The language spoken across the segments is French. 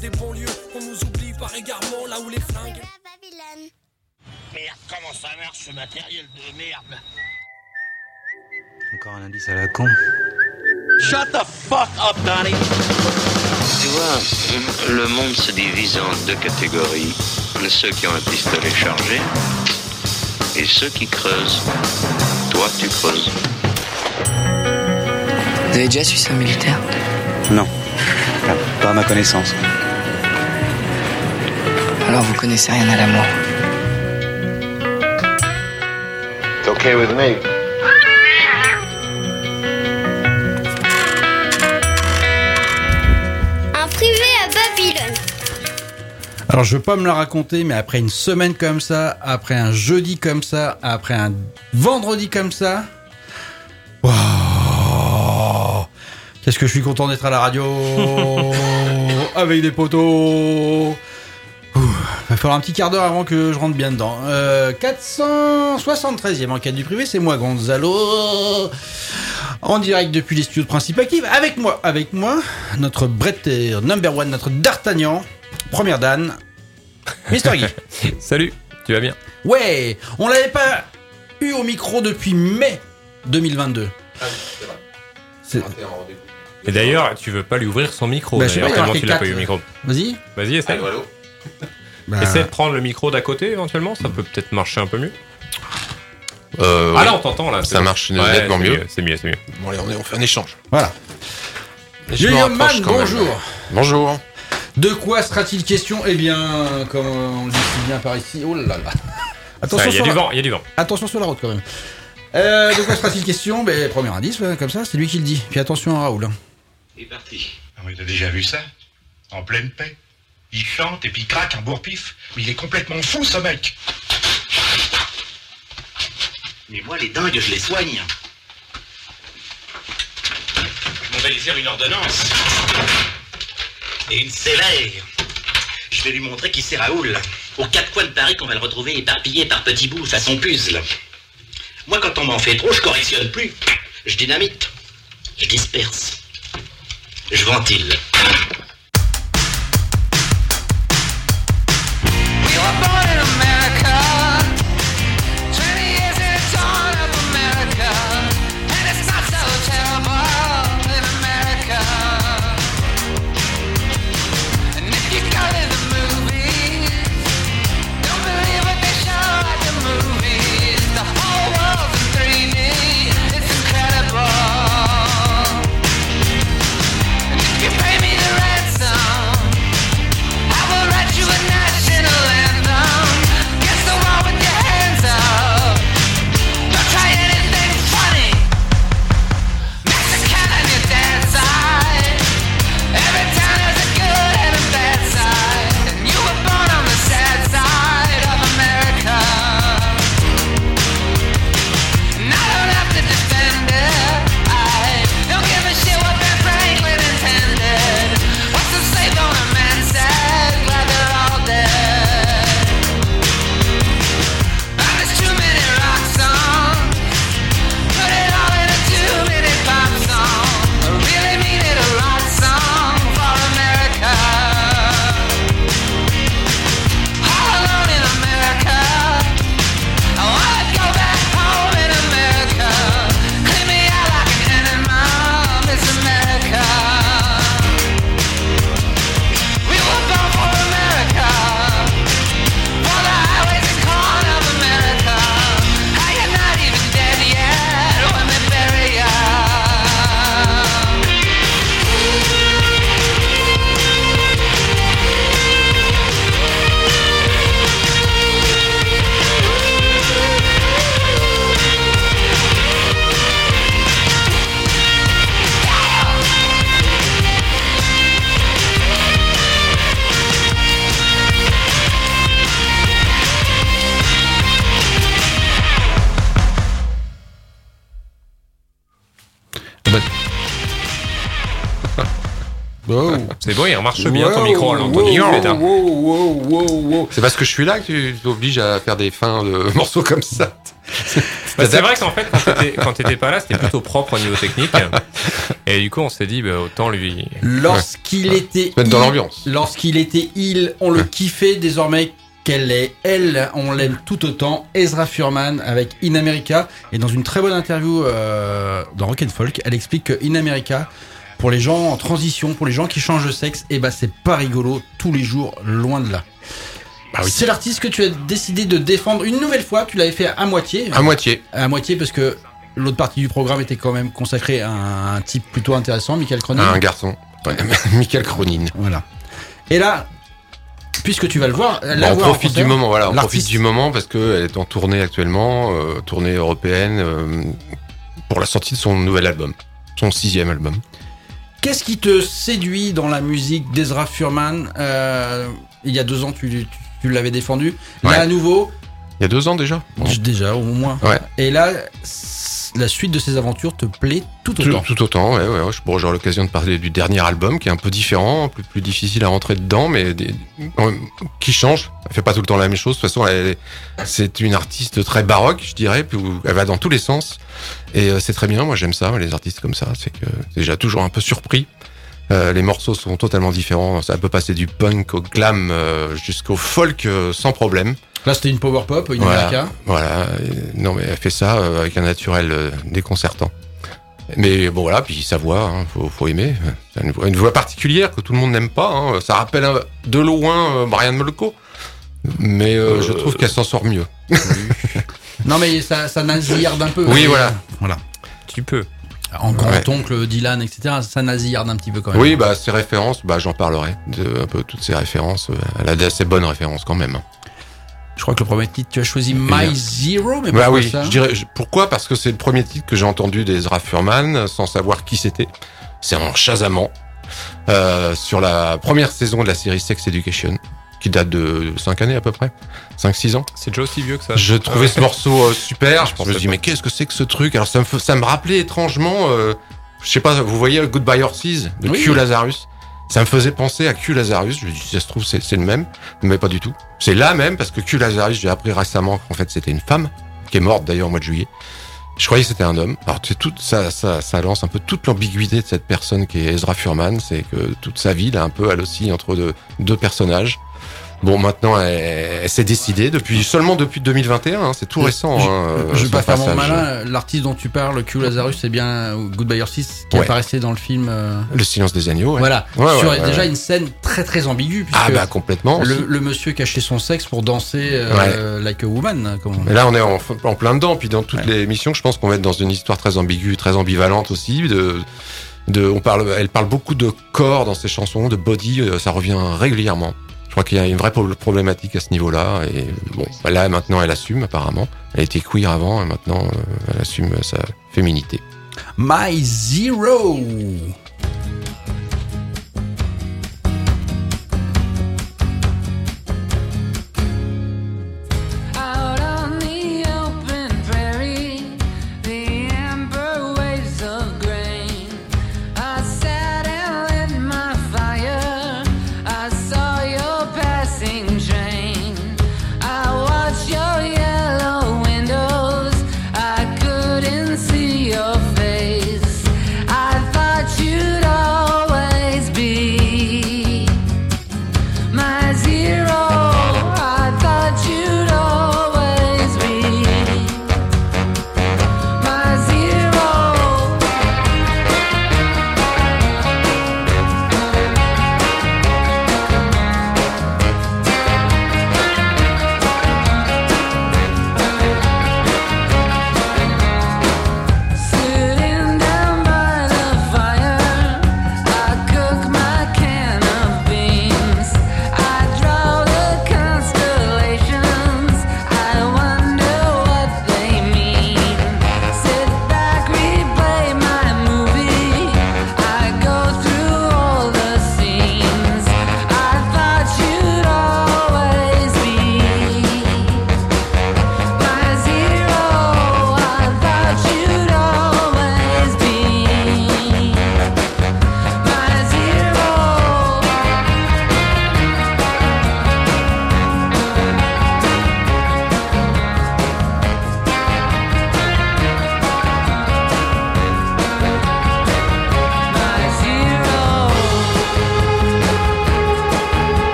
des banlieues. On nous oublie par égarement, là où les flingues. Merde, comment ça marche ce matériel de merde? Encore un indice à la con. Shut the fuck up, Donnie! Tu vois, le monde se divise en deux catégories. Ceux qui ont un pistolet chargé et ceux qui creusent. Toi, tu creuses. Vous avez déjà suivi un militaire? Non, pas à ma connaissance. Alors vous connaissez rien à l'amour. It's okay with me. Un privé à Babylone. Alors je veux pas me la raconter, mais après une semaine comme ça, après un jeudi comme ça, après un vendredi comme ça, waouh, qu'est-ce que je suis content d'être à la radio avec des potos. Va falloir un petit quart d'heure avant que je rentre bien dedans. 473e enquête du privé, c'est moi Gonzalo, en direct depuis les studios de Principe Active. Avec moi, notre Bretter number one, notre D'Artagnan, première Dan, Mister Guy. Salut, tu vas bien? Ouais, on l'avait pas eu au micro depuis mai 2022. Ah oui, c'est vrai. Et d'ailleurs, tu veux pas lui ouvrir son micro, Bah, je sais d'ailleurs, pas, il y a tellement tu l'as pas marqué eu au micro. Vas-y. Vas-y, essaie. Allô, allô. Bah, Essaie de prendre le micro d'à côté, éventuellement, ça peut peut-être marcher un peu mieux. Ah oui. là, on t'entend, là. Ça bon. marche nettement mieux. C'est mieux. Bon, allez, on fait un échange. Voilà. Je me Guillaume rapproche Mann, quand même. bonjour. Bonjour. De quoi sera-t-il question? Eh bien, comme on le dit si bien par ici, oh là là. Attention, Il y a du vent. Attention sur la route quand même. De quoi sera-t-il question? Premier indice, comme ça, c'est lui qui le dit. Puis attention à Raoul. Il est parti. Ah oui, t'as déjà vu ça? En pleine paix. Il chante et puis il craque un bourre-pif. Mais il est complètement fou, ce mec. Mais moi, les dingues, je les soigne. On va lui faire une ordonnance. Et une sévère. Je vais lui montrer qui c'est Raoul. Aux quatre coins de Paris qu'on va le retrouver éparpillé par petits bouts façon puzzle. Moi, quand on m'en fait trop, je correctionne plus. Je dynamite. Je disperse. Je ventile. Oh. C'est bon, il remarche bien ton micro, Anthony. C'est parce que je suis là que tu t'obliges à faire des fins de morceaux comme ça. Bah, c'est vrai qu'en fait, quand t'étais pas là, c'était plutôt propre au niveau technique. Et du coup, on s'est dit, autant lui. Lorsqu'il était mettre dans l'ambiance. Lorsqu'il était on le kiffait. Désormais qu'elle est elle, on l'aime tout autant. Ezra Furman avec In America. Et dans une très bonne interview dans Rock & Folk, elle explique que In America, pour les gens en transition, pour les gens qui changent de sexe, c'est pas rigolo tous les jours, loin de là. Bah oui. C'est l'artiste que tu as décidé de défendre une nouvelle fois. Tu l'avais fait à moitié. À moitié parce que l'autre partie du programme était quand même consacrée à un type plutôt intéressant, Michael Cronin. Un garçon. Ouais, Michael Cronin. Voilà. Et là, puisque tu vas le voir, on profite du moment. Voilà, on profite du moment parce qu'elle est en tournée actuellement, tournée européenne, pour la sortie de son nouvel album, son 6e album. Qu'est-ce qui te séduit dans la musique d'Ezra Furman? Il y a 2 ans, tu l'avais défendu. Là, à nouveau. Il y a 2 ans déjà. Déjà, au moins. Ouais. Et là, la suite de ses aventures te plaît tout autant. Tout autant, ouais. J'aurai l'occasion de parler du dernier album qui est un peu différent, plus difficile à rentrer dedans, mais qui change. Elle fait pas tout le temps la même chose. De toute façon, c'est une artiste très baroque, je dirais. Elle va dans tous les sens. Et c'est très bien. Moi, j'aime ça, les artistes comme ça. C'est que c'est déjà toujours un peu surpris. Les morceaux sont totalement différents. Ça peut passer du punk au glam jusqu'au folk sans problème. Là, c'était une power pop, une America. Voilà. Non, mais elle fait ça avec un naturel déconcertant. Mais bon, voilà, puis sa voix, faut aimer. C'est une voix particulière que tout le monde n'aime pas. Ça rappelle de loin Brian Molko. Mais je trouve qu'elle s'en sort mieux. Non, mais ça nasillarde un peu. Oui, voilà. Tu peux. En grand-oncle, Dylan, etc., ça nasillarde un petit peu quand même. Oui, ses références, j'en parlerai. Un peu toutes ces références. Elle a d'assez bonnes références quand même. Je crois que le premier titre, tu as choisi My Zero, mais pourquoi oui, ça ? Je dirais, pourquoi ? Parce que c'est le premier titre que j'ai entendu d'Ezra Furman, sans savoir qui c'était. C'est en chasamant, sur la première saison de la série Sex Education, qui date de 5 années à peu près, 5-6 ans. C'est déjà aussi vieux que ça. Je trouvais ce morceau super, je me suis dit, mais qu'est-ce que c'est que ce truc ? Alors ça me rappelait étrangement, je sais pas, vous voyez Goodbye Horses de Q Lazarus ? Ça me faisait penser à Q Lazarus. Je me dis, si ça se trouve, c'est le même. Mais pas du tout. C'est la même, parce que Q Lazarus, j'ai appris récemment qu'en fait, c'était une femme, qui est morte d'ailleurs au mois de juillet. Je croyais que c'était un homme. Alors, c'est tout, ça lance un peu toute l'ambiguïté de cette personne qui est Ezra Furman. C'est que toute sa vie, là, un peu, elle oscille entre deux personnages. Bon, maintenant, elle s'est décidée seulement depuis 2021. C'est tout récent. Je vais pas faire mon malin. L'artiste dont tu parles, Q Lazarus, c'est bien Goodbye Horses qui apparaissait dans le film. Le silence des agneaux. Ouais. Voilà. Déjà une scène très très ambiguë. Complètement. Le monsieur cachait son sexe pour danser like a woman. Et là, on est en plein dedans. Puis dans toutes les émissions, je pense qu'on va être dans une histoire très ambiguë, très ambivalente aussi. Elle parle beaucoup de corps dans ses chansons, de body. Ça revient régulièrement. Je crois qu'il y a une vraie problématique à ce niveau-là. Et bon, là, maintenant, elle assume, apparemment. Elle était queer avant, et maintenant, elle assume sa féminité. My Zero. See your face. I thought you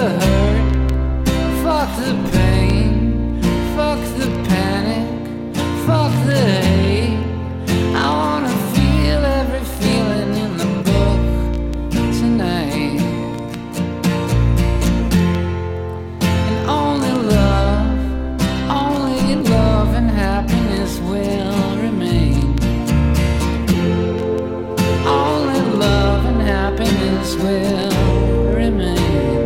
the hurt, fuck the pain, fuck the panic, fuck the hate. I wanna feel every feeling in the book tonight. And only love and happiness will remain. Only love and happiness will remain.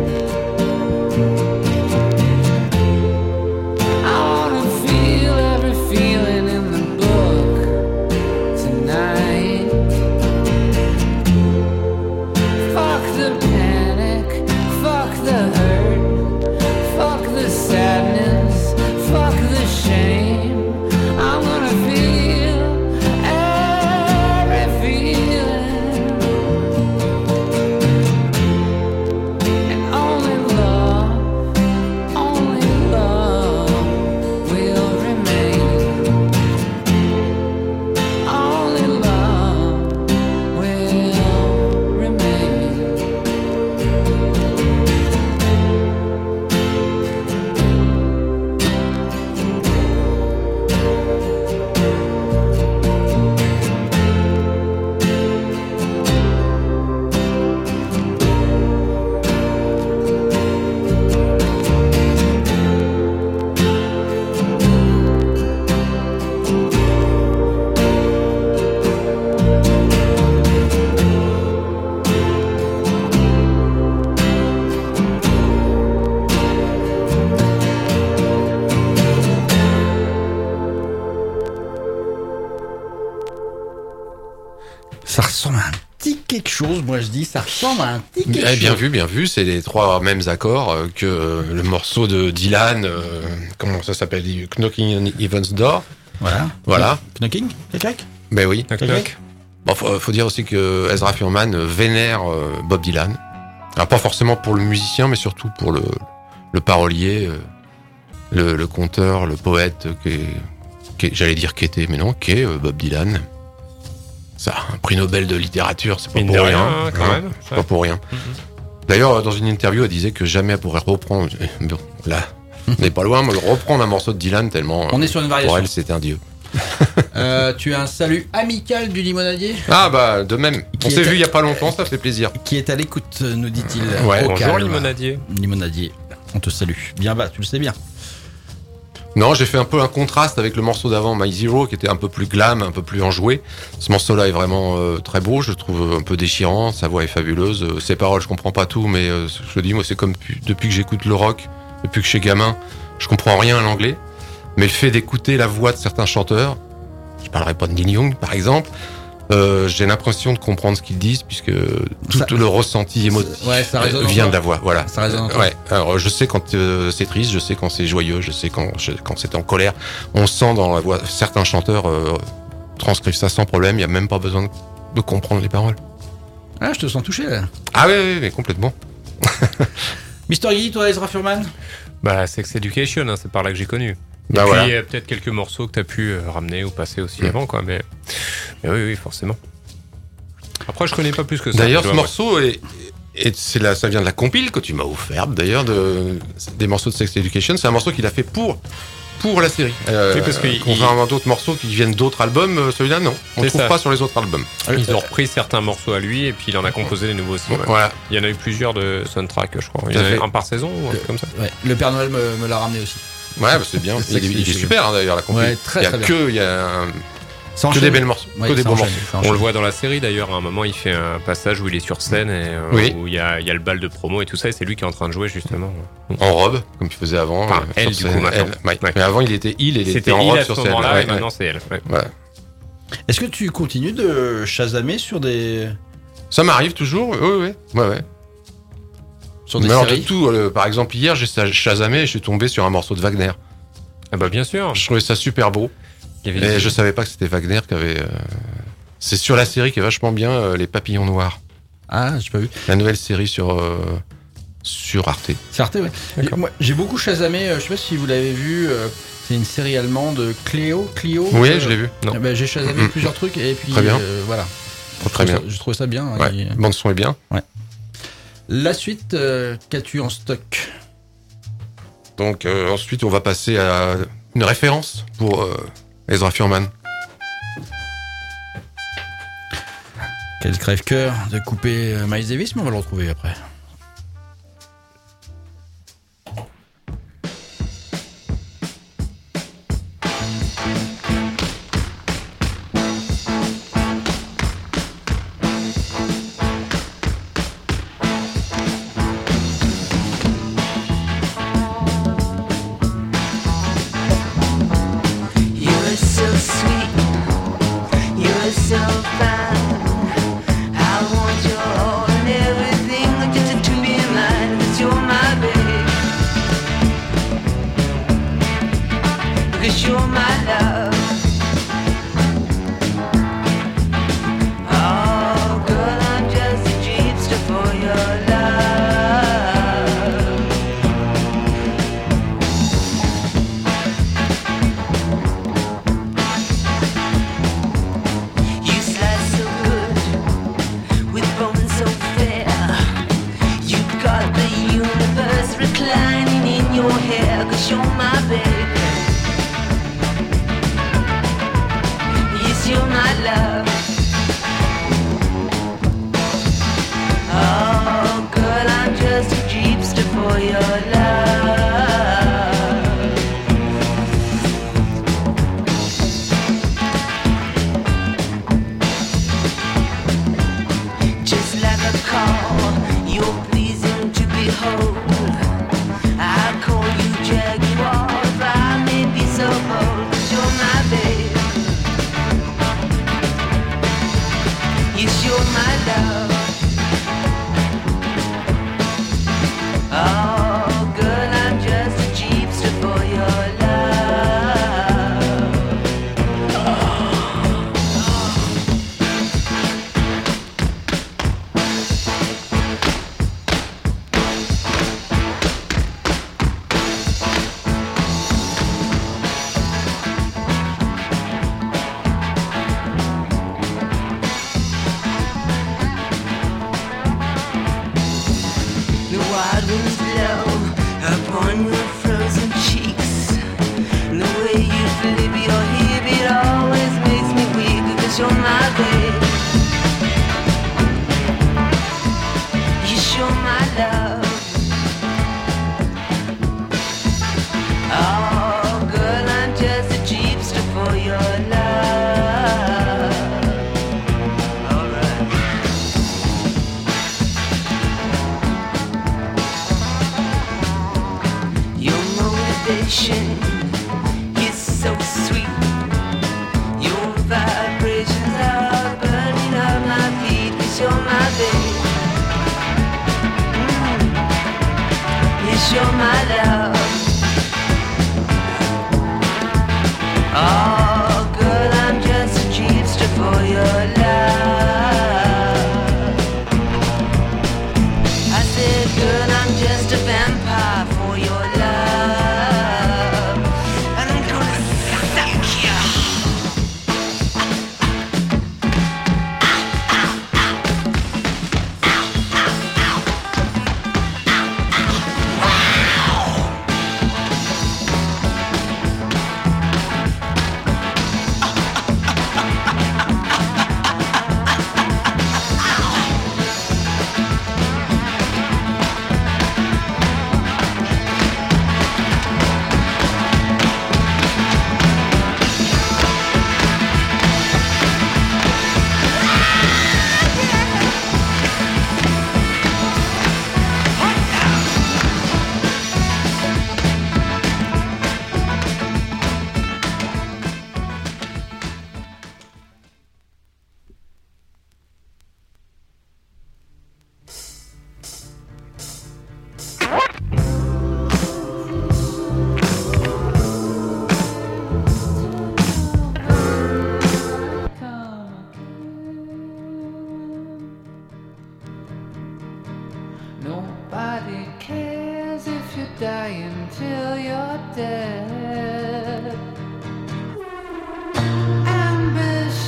I wanna feel every feeling in the book tonight. Fuck the panic, fuck the hurt, fuck the sadness, fuck the shame. I'm gonna feel every feeling. And only love will remain. Only love will remain. Ça ressemble à un petit quelque chose, moi je dis, ça ressemble à un petit quelque chose. Bien vu, c'est les trois mêmes accords que le morceau de Dylan, comment ça s'appelle, Knocking on Heaven's Door. Voilà. Knocking? Clac? Ben oui. Knock. Bon, faut dire aussi que Ezra Furman vénère Bob Dylan. Alors pas forcément pour le musicien, mais surtout pour le parolier, le conteur, le poète, j'allais dire qu'était, mais non, qu'est Bob Dylan. Ça, un prix Nobel de littérature, c'est pas pour rien. Quand même. C'est pas pour rien. D'ailleurs, dans une interview, elle disait que jamais elle pourrait reprendre. Bon, là, on n'est pas loin, mais reprendre un morceau de Dylan tellement. On est sur une variation. Pour elle, c'était un dieu. Tu as un salut amical du limonadier? Ah bah de même. On s'est vu il y a pas longtemps, ça fait plaisir. Qui est à l'écoute, nous dit-il. Ouais. Bonjour limonadier. Limonadier, on te salue. Bien bas, tu le sais bien. Non, j'ai fait un peu un contraste avec le morceau d'avant, My Zero, qui était un peu plus glam, un peu plus enjoué. Ce morceau-là est vraiment très beau, je le trouve un peu déchirant, sa voix est fabuleuse. Ses paroles, je comprends pas tout, mais je te dis, moi, c'est comme depuis que j'écoute le rock, depuis que je suis gamin, je comprends rien à l'anglais. Mais le fait d'écouter la voix de certains chanteurs, je parlerai pas de Neil Young, par exemple, j'ai l'impression de comprendre ce qu'ils disent, puisque tout le ressenti émotif vient de la voix. Voilà. Ça résonne. Ouais. Alors, je sais quand c'est triste, je sais quand c'est joyeux, je sais quand c'est en colère. On sent dans la voix. Certains chanteurs transcrivent ça sans problème. Il y a même pas besoin de comprendre les paroles. Ah, je te sens touché là. Ah oui, mais complètement. Mister Guy, toi, Ezra Furman? Bah, Sex Education, hein, c'est par là que j'ai connu. Bah et puis, voilà. il y a peut-être quelques morceaux que t'as pu ramener ou passer aussi avant, quoi. Mais oui, forcément. Après, je connais pas plus que ça. D'ailleurs, ce morceau ça vient de la compile que tu m'as offerte, d'ailleurs, des morceaux de Sex Education. C'est un morceau qu'il a fait pour la série. Oui, parce que contrairement à d'autres morceaux qui viennent d'autres albums, celui-là, non. On ne trouve pas sur les autres albums. Ils ont repris certains morceaux à lui et puis il en a composé des nouveaux aussi. Ouais. Voilà. Il y en a eu plusieurs de soundtrack, je crois. Il y en a un par saison ou un truc comme ça. Ouais. Le Père Noël me l'a ramené aussi. Ouais, bah c'est bien. Il est super, hein, d'ailleurs, la compil. Ouais, très bien. Il y a que des belles morceaux, que des bons morceaux. On le voit dans la série d'ailleurs, à un moment il fait un passage où il est sur scène et où il y a le bal de promo et tout ça, et c'est lui qui est en train de jouer justement. En robe, comme il faisait avant. Enfin, elle du coup maintenant. Mais avant il était était en robe sur scène. Et maintenant c'est elle. Ouais. Est-ce que tu continues de chasamer sur des... Ça m'arrive toujours, oui. Ouais. Sur des mais alors séries de tout, par exemple hier j'ai chasamé et je suis tombé sur un morceau de Wagner. Ah bah bien sûr. Je trouvais ça super beau. Et je savais pas que c'était Wagner qui avait... C'est sur la série qui est vachement bien, Les Papillons Noirs. Ah, j'ai pas vu. La nouvelle série sur Arte. C'est Arte, ouais. Moi, j'ai beaucoup chasamé, je sais pas si vous l'avez vu, c'est une série allemande, Clio. Oui, je l'ai vu. J'ai chasamé plusieurs trucs et puis très bien. voilà. Très bien. Je trouve ça bien. Ouais. Bande son est bien. Ouais. La suite, qu'as-tu en stock? Donc ensuite, on va passer à une référence pour Ezra Furman. Quel crève-cœur de couper Miles Davis, mais on va le retrouver après.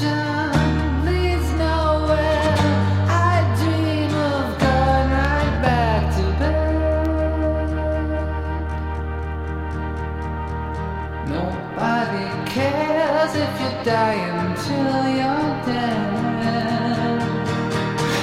Leads nowhere. I dream of going right back.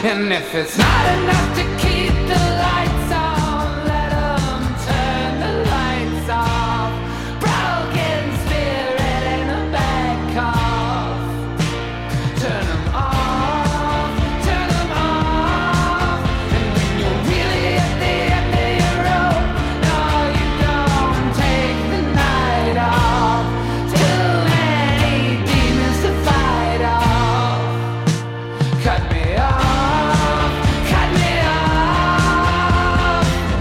And if it's not enough to keep the lights on, let 'em turn the lights off. Broken spirit in a bad cough. Turn 'em off, turn 'em off. And when you're really at the end of your rope, no, you don't take the night off. Too many demons to fight off. Cut me off, cut me off.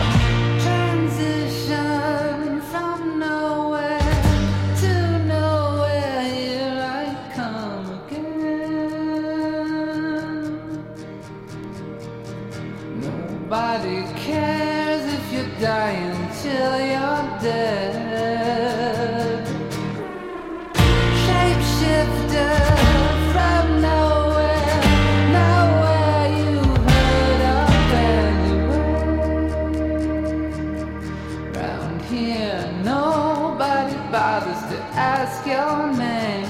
Transition from nowhere to nowhere, here I come again. Nobody cares if you're dying till you're dead. Shapeshifter from nowhere, nowhere you heard of anywhere. Round here, nobody bothers to ask your name.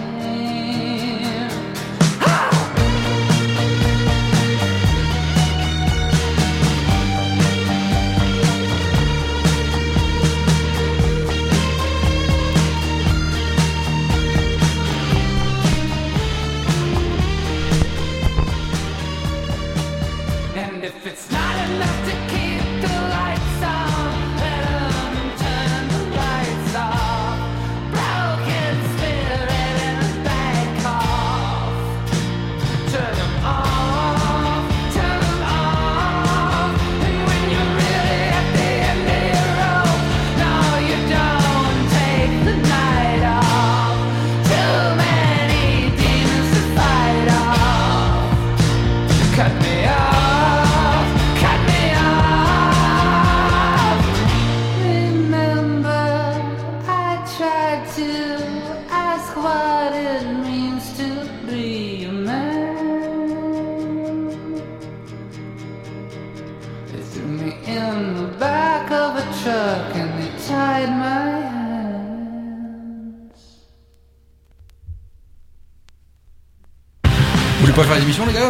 And if it's not enough to keep the lights on, let 'em turn the lights off. Broken spirit in a bad cough. Turn 'em off, turn 'em off. And when you're really at the end of your rope, no, you don't take the night off. Too many demons to fight off. Cut me off, cut me off. Remember, I tried to ask what it means to be a man. They threw me in the back of a truck and they tied my hands. Vous voulez pas faire l'émission, les gars?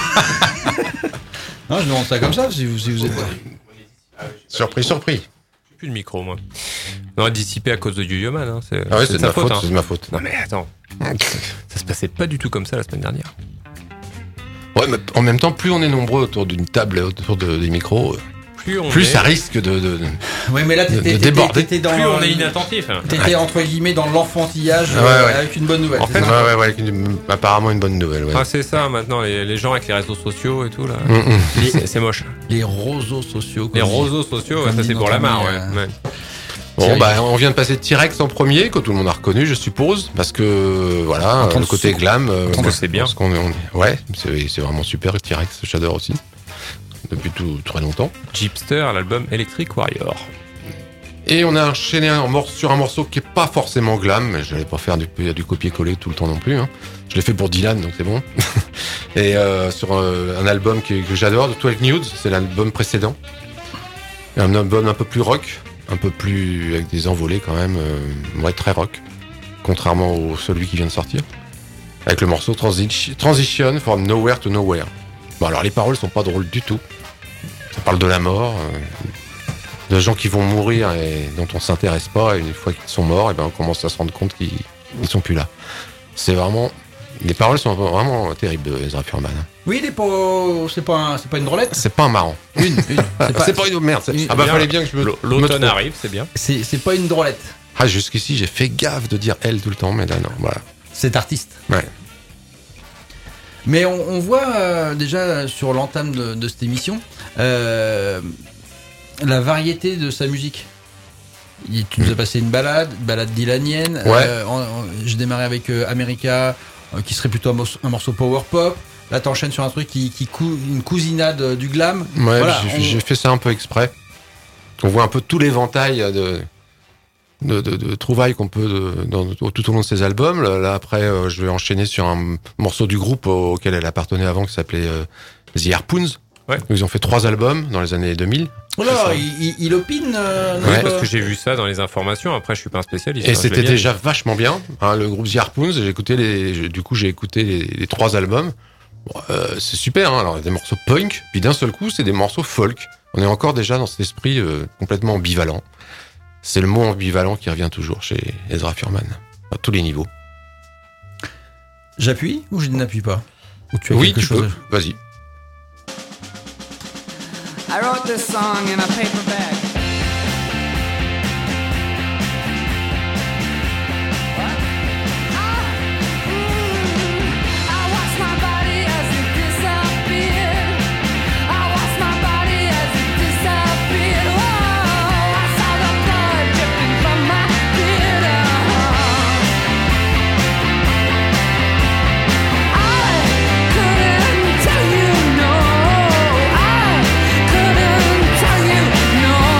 Non, je demande ça comme ça, si vous êtes. Surpris. J'ai plus de micro, moi. On a dissipé à cause de Yo-Yo Man. Hein. Ah ouais, c'est de sa ma faute, hein. c'est de ma faute. Non mais attends, ça se passait pas du tout comme ça la semaine dernière. Ouais, mais en même temps, plus on est nombreux autour d'une table et autour des micros, Plus ça risque de Oui, mais là, déborder. t'étais dans. Plus on est inattentif. T'étais entre guillemets dans l'enfantillage Ouais. avec une bonne nouvelle. En fait, Ouais, apparemment une bonne nouvelle. Ouais. Ah, c'est ça maintenant, les gens avec les réseaux sociaux et tout là. C'est moche. Les réseaux sociaux. Les réseaux sociaux, ça c'est pour la marre. Ouais. Bon, bah, on vient de passer T-Rex en premier, que tout le monde a reconnu, je suppose, parce que voilà, le côté glam, c'est bien. Ouais, c'est vraiment super. T-Rex, j'adore aussi. Depuis très longtemps. Jeepster, l'album Electric Warrior. Et on a enchaîné sur un morceau qui est pas forcément glam, mais je n'allais pas faire du copier-coller tout le temps non plus. Hein. Je l'ai fait pour Dylan, donc c'est bon. Et sur un album que j'adore, de 12 Nudes, c'est l'album précédent. Un album un peu plus rock, un peu plus avec des envolées quand même, très rock, contrairement au celui qui vient de sortir. Avec le morceau Transition from Nowhere to Nowhere. Bon, alors les paroles sont pas drôles du tout. Ça parle de la mort, de gens qui vont mourir et dont on s'intéresse pas. Et une fois qu'ils sont morts, et ben on commence à se rendre compte qu'ils sont plus là. C'est vraiment, les paroles sont vraiment terribles de Ezra Furman. Oui, c'est pas une drôlette. C'est pas un marrant. C'est pas une merde. Fallait bien que je me. L'automne arrive, c'est bien. C'est pas une drôlette. Ah, jusqu'ici j'ai fait gaffe de dire elle tout le temps, mais là non, voilà. Cet artiste. Ouais. Mais on voit déjà sur l'entame de cette émission la variété de sa musique. Tu nous as passé une balade dylanienne. Ouais. J'ai démarré avec America, qui serait plutôt un morceau power pop. Là, t'enchaînes sur un truc une cousinade du glam. Ouais, voilà, j'ai fait ça un peu exprès. On voit un peu tout l'éventail de trouvailles qu'on peut tout au long de ses albums. Là après, je vais enchaîner sur un morceau du groupe auquel elle appartenait avant, qui s'appelait The Harpoons. Ouais. Ils ont fait 3 albums dans les années 2000. Oh là, il opine. Ouais. Parce que j'ai vu ça dans les informations. Après, je suis pas un spécialiste. Et c'était déjà vachement bien. Hein, le groupe The Harpoons, j'ai écouté les 3 albums. Bon, c'est super, hein. Alors, il y a des morceaux punk, puis d'un seul coup, c'est des morceaux folk. On est encore déjà dans cet esprit complètement ambivalent. C'est le mot ambivalent qui revient toujours chez Ezra Furman, à tous les niveaux. J'appuie ou je n'appuie pas? Ou tu as oui, quelque chose peux. Vas-y. I wrote this song in a paper bag. No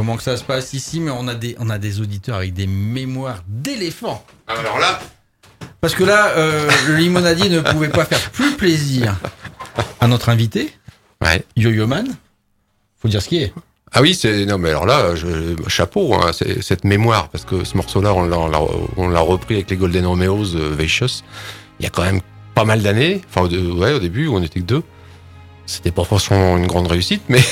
comment que ça se passe ici, mais on a des auditeurs avec des mémoires d'éléphants. Alors là. Parce que là, le limonadier ne pouvait pas faire plus plaisir à notre invité. Ouais. Yo-Yo Man. Faut dire ce qui est. Ah oui, non mais alors là, chapeau, hein, c'est cette mémoire, parce que ce morceau-là, on l'a repris avec les Golden Romeos, Vicious, il y a quand même pas mal d'années, enfin au début, où on était que 2. C'était pas forcément une grande réussite, mais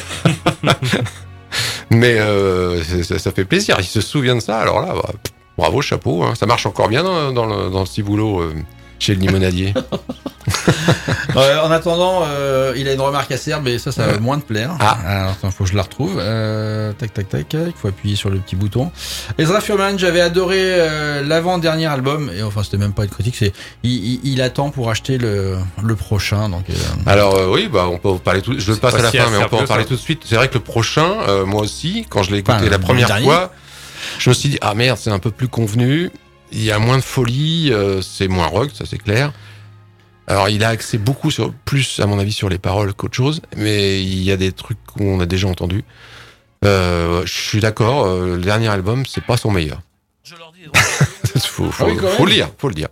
mais ça fait plaisir, il se souvient de ça, alors là, bravo, chapeau, hein, ça marche encore bien dans le petit boulot chez le limonadier. En attendant, il a une remarque acerbe, mais ça va moins te plaire. Alors, attends, faut que je la retrouve. Tac. Il faut appuyer sur le petit bouton. Ezra Furman, j'avais adoré l'avant-dernier album. Et enfin, c'était même pas une critique. Il attend pour acheter le prochain. Donc. Alors oui, on peut en parler tout. Je le passe à la fin, mais on peut en parler tout de suite. C'est vrai que le prochain, moi aussi, quand je l'ai écouté la première fois, je me suis dit merde, c'est un peu plus convenu. Il y a moins de folie, c'est moins rock, ça c'est clair. Alors, il a axé beaucoup plus, à mon avis, sur les paroles qu'autre chose, mais il y a des trucs qu'on a déjà entendus. Je suis d'accord, le dernier album, c'est pas son meilleur. faut le dire.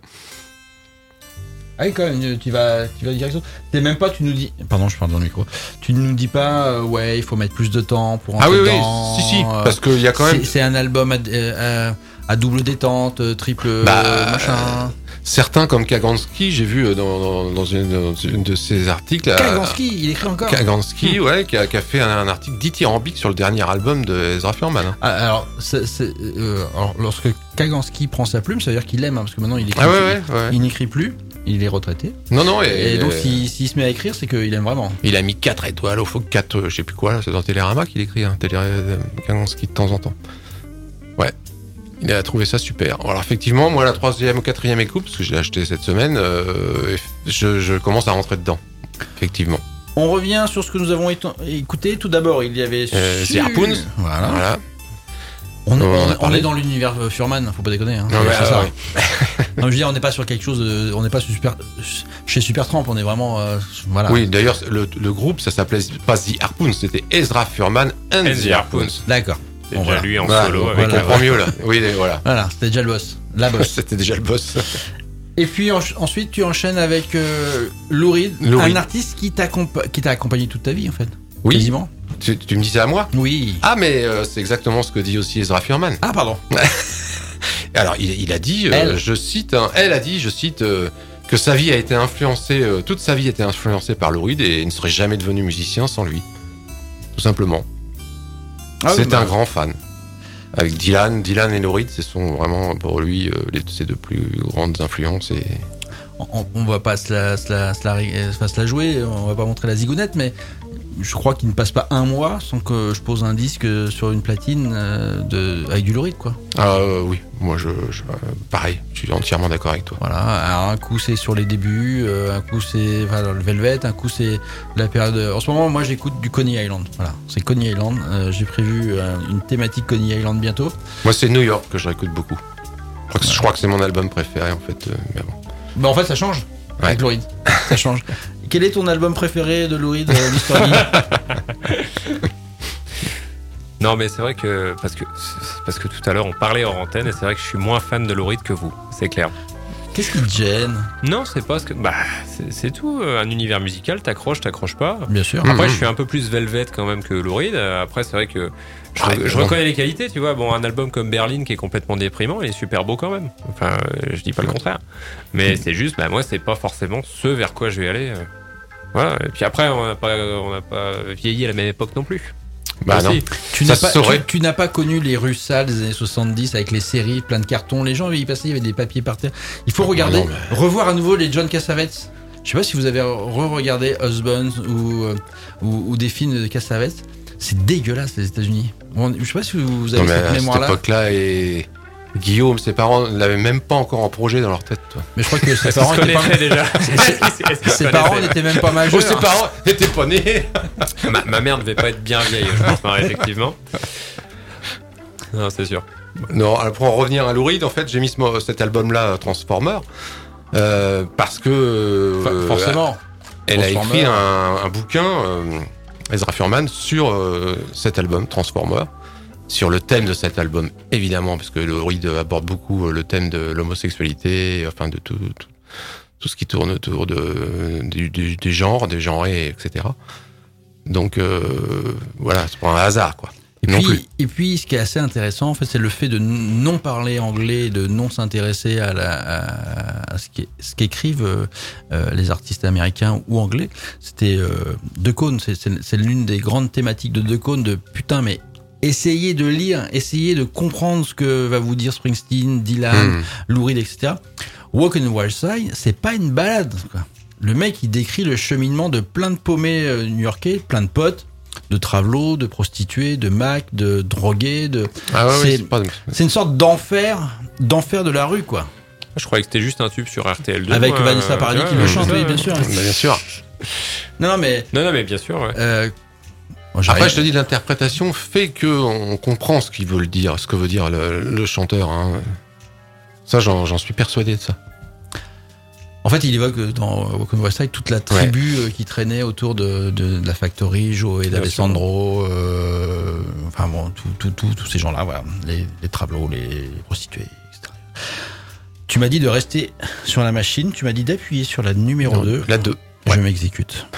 Ah oui, quand même, tu vas direction. C'est même pas, tu nous dis. Pardon, je parle dans le micro. Tu nous dis pas, il faut mettre plus de temps pour entrer dedans. Si, parce qu'il y a quand même. C'est un album à double détente, triple machin. Certains comme Kagansky, j'ai vu dans une de ses articles. Kagansky, il écrit encore. Kagansky, qui a fait un article dithyrambique sur le dernier album de Ezra Furman. Hein. Alors, alors, lorsque Kagansky prend sa plume, ça veut dire qu'il aime, parce que maintenant il écrit. Il n'écrit plus. Il est retraité. Non. Et donc, s'il se met à écrire, c'est qu'il aime vraiment. Il a mis 4 étoiles au faux 4, je sais plus quoi, là, c'est dans Télérama qu'il écrit, hein, Kagansky de temps en temps. Ouais. Il a trouvé ça super. Alors effectivement, moi la 3e ou 4e écoute, parce que je l'ai acheté cette semaine, je commence à rentrer dedans. Effectivement. On revient sur ce que nous avons écouté. Tout d'abord, il y avait The Harpoons. Voilà. On est dans l'univers Furman, faut pas déconner. Hein. Non, c'est ça. Non, je veux dire, on n'est pas sur quelque chose. On n'est pas chez Supertramp. On est vraiment. Voilà. Oui, d'ailleurs, le groupe, ça s'appelait pas The Harpoons, c'était Ezra Furman and The Harpoons. D'accord. C'est déjà lui en solo. On comprend mieux là. Oui, voilà. Voilà, c'était déjà le boss. La boss. C'était déjà le boss. Et puis ensuite, tu enchaînes avec Lou Reed, un artiste qui t'a accompagné toute ta vie en fait. Oui. Quasiment. Tu me dis ça à moi ? Oui. Ah, mais c'est exactement ce que dit aussi Ezra Furman. Ah, pardon. Alors, il a dit, je cite, elle a dit, je cite, que sa vie a été influencée, toute sa vie a été influencée par Lou Reed et il ne serait jamais devenu musicien sans lui. Tout simplement. C'est un grand fan. Avec Dylan et Lou Reed, ce sont vraiment pour lui ses 2 plus grandes influences. Et... On va pas se la jouer, on va pas montrer la zigounette, mais je crois qu'il ne passe pas un mois sans que je pose un disque sur une platine avec du Lou Reed, quoi. Oui, moi je pareil, je suis entièrement d'accord avec toi. Voilà, alors un coup c'est sur les débuts, un coup c'est le Velvet, un coup c'est la période. En ce moment, moi j'écoute du Coney Island. Voilà, c'est Coney Island. J'ai prévu une thématique Coney Island bientôt. Moi c'est New York que je réécoute beaucoup. Je crois que c'est mon album préféré en fait. Mais bon. Bah en fait ça change avec Lou Reed. Ça change. Quel est ton album préféré de Lou Reed, Mr. B? Non, mais c'est vrai que parce que tout à l'heure on parlait hors antenne et c'est vrai que je suis moins fan de Lou Reed que vous, c'est clair. Qu'est-ce qui te gêne? Non, c'est pas ce que. C'est tout. Un univers musical, t'accroches pas. Bien sûr. Après, je suis un peu plus Velvet quand même que Lou Reed. Après, c'est vrai que je reconnais les qualités, tu vois. Bon, un album comme Berlin qui est complètement déprimant, il est super beau quand même. Enfin, je dis pas le contraire. Mais c'est juste, moi, c'est pas forcément ce vers quoi je vais aller. Voilà. Et puis après, on n'a pas vieilli à la même époque non plus. Bah non. Tu n'as pas connu les rues sales des années 70 avec les séries, plein de cartons. Les gens y passaient, il y avait des papiers par terre. Il faut regarder, revoir à nouveau les John Cassavetes. Je sais pas si vous avez re-regardé Husbands ou des films de Cassavetes. C'est dégueulasse les États-Unis. Je sais pas si vous avez cette mémoire-là. À cette époque-là, et Guillaume, ses parents ne l'avaient même pas encore en projet dans leur tête. Toi. Mais je crois que ses parents étaient pas déjà. Ses parents n'étaient même pas majeurs. Ses parents n'étaient pas nés. Ma mère ne devait pas être bien vieille, je pense, effectivement. Non, c'est sûr. Non, alors pour en revenir à Lou Reed, en fait, j'ai mis cet album-là, Transformer, parce que forcément, elle a écrit un bouquin, Ezra Furman, sur cet album, Transformer. sur le thème de cet album, évidemment, parce que Lou Reed aborde beaucoup le thème de l'homosexualité, enfin de tout ce qui tourne autour du genre, des genrés, etc. Donc voilà, c'est pas un hasard, quoi. Et puis, ce qui est assez intéressant, en fait, c'est le fait de non parler anglais, de non s'intéresser à ce qu'écrivent les artistes américains ou anglais. C'était Decaune, c'est l'une des grandes thématiques de Decaune, de putain, mais essayez de lire, essayez de comprendre ce que va vous dire Springsteen, Dylan, Lou Reed, etc. Walk on the Wild Side, c'est pas une balade, quoi. Le mec, il décrit le cheminement de plein de paumés new-yorkais, plein de potes, de travelots, de prostituées, de macs, de drogués, c'est une sorte d'enfer de la rue, quoi. Je croyais que c'était juste un tube sur RTL2. Avec Vanessa Paradis qui le chante, oui, bien sûr. Bien sûr. Non, mais bien sûr. Ouais. Après, je te dis, l'interprétation fait que on comprend ce qu'il veut dire, ce que veut dire le chanteur. Hein. Ça, j'en suis persuadé de ça. En fait, il évoque dans Walk on the West Side toute la tribu qui traînait autour de la Factory, Joe et D'Alessandro, enfin bon, tous ces gens-là, voilà, les travelots, les prostituées, etc. Tu m'as dit de rester sur la machine, tu m'as dit d'appuyer sur la numéro 2. La 2. Je m'exécute.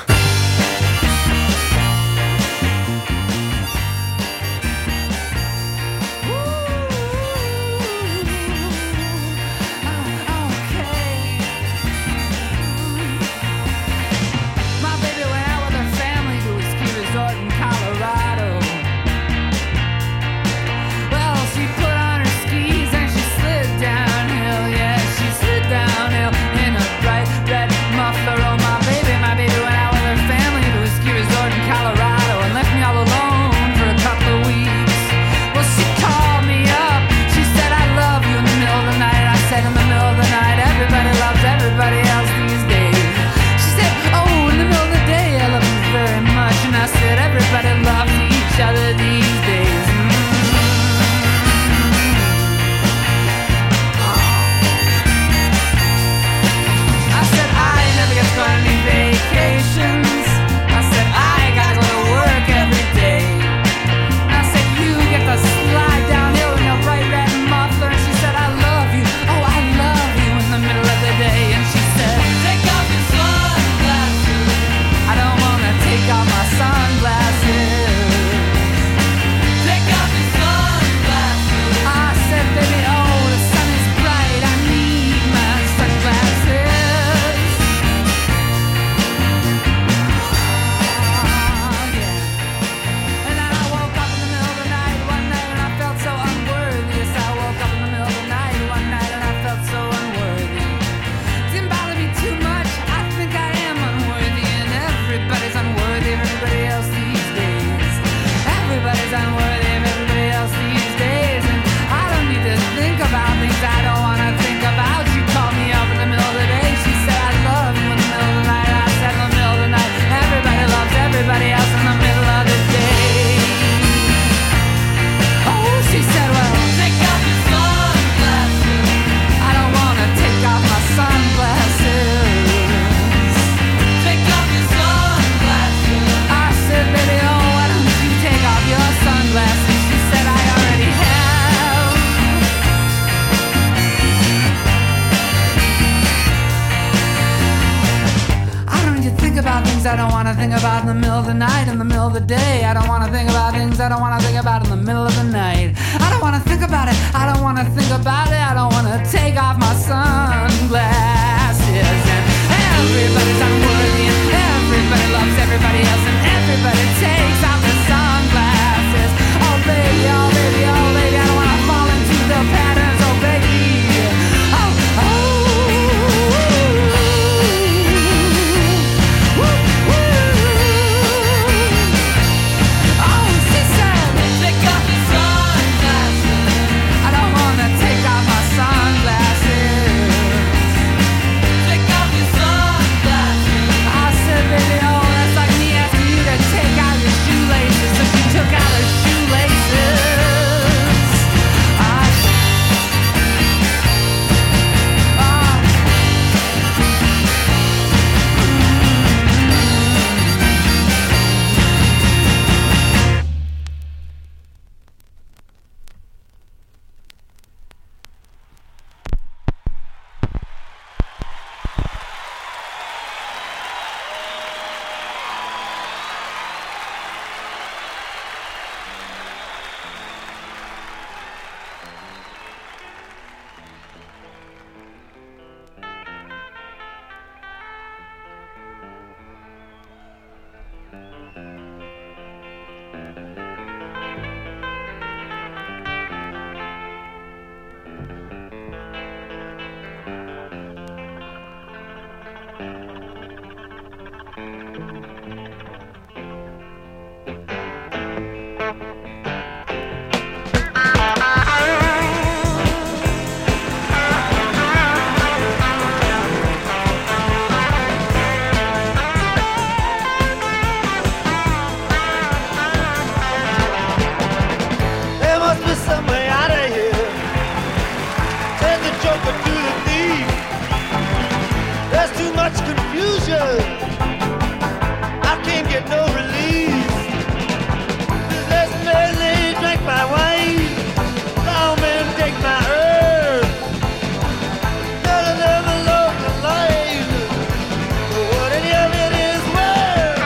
I don't wanna think about in the middle of the night, in the middle of the day. I don't wanna think about things I don't wanna think about in the middle of the night. I don't wanna think about it, I don't wanna think about it. I don't wanna take off my sunglasses. And everybody's unworthy and everybody loves everybody else and everybody takes off their sunglasses. Oh baby, oh baby, oh baby, I don't wanna fall into their patterns. Oh baby, oh, oh. There must be some way out of here. Take the joker to the thief. There's too much confusion. I can't get no relief. This last man drank my wine. Long man take my herb. None of them alone alive. What any of it is worth.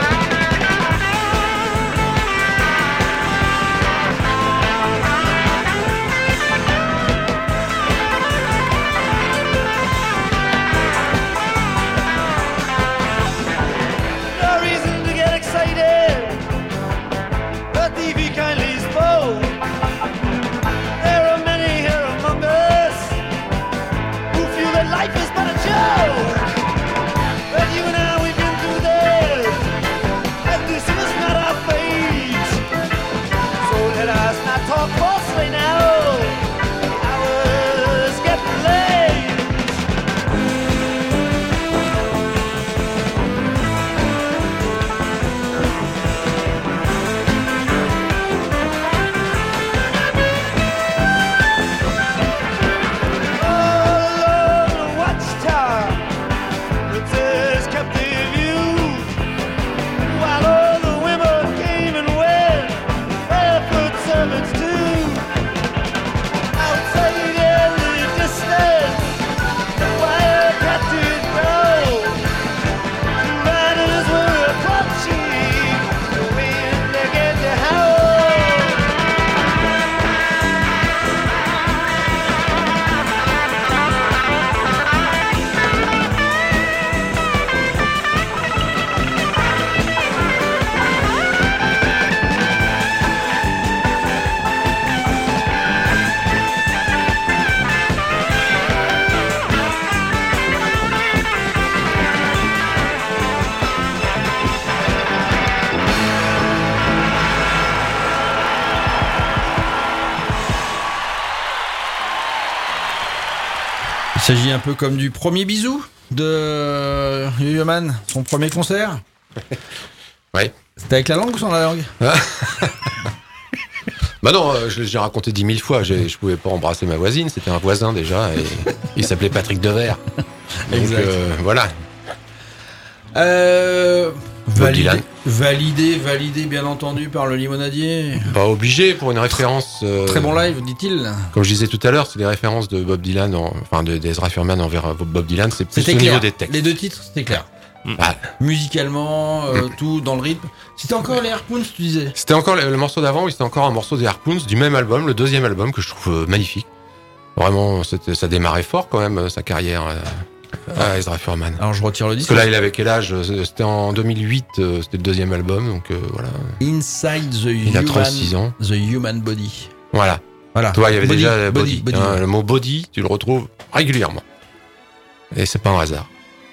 No reason to get excited. The thief he kindly spoke. There are many here among us who feel that life is but a joke. But you and I, we've been through this, and this is not our fate. So let us not talk falsely now. The hours get late. All along the watchtower, princes kept their view, while all the women came and went, barefoot servants too. Outside in the distance, the wire cat did grow. The riders were approaching, the wind began to howl. Il s'agit un peu comme du premier bisou de Yo-Yo Man, son premier concert. Ouais. C'était avec la langue ou sans la langue? Bah non, j'ai raconté 10 000 fois, je pouvais pas embrasser ma voisine, c'était un voisin déjà, et il s'appelait Patrick Devers. Donc Exact. voilà. Validé bien entendu par le limonadier. Pas obligé pour une référence. Très bon live, dit-il. Comme je disais tout à l'heure, c'est des références de Bob Dylan, d'Ezra Furman envers Bob Dylan, c'est plus C'était au clair. niveau des textes. Les deux titres, c'était clair. Ah, Musicalement, tout dans le rythme. C'était encore les Harpoons, tu disais. c'était encore le morceau d'avant, oui, c'était encore un morceau des Harpoons du même album, le deuxième album que je trouve magnifique. Vraiment, ça démarrait fort quand même sa carrière à Ezra Furman. Alors je retire le Parce disque. que là, il avait quel âge? C'était en 2008, c'était le deuxième album, donc voilà. Inside the Il a Human, 36 ans. The Human Body. Voilà. Voilà. Toi, il y avait Body, déjà body, body. body. Hein, le mot body, tu le retrouves régulièrement. Et c'est pas un hasard.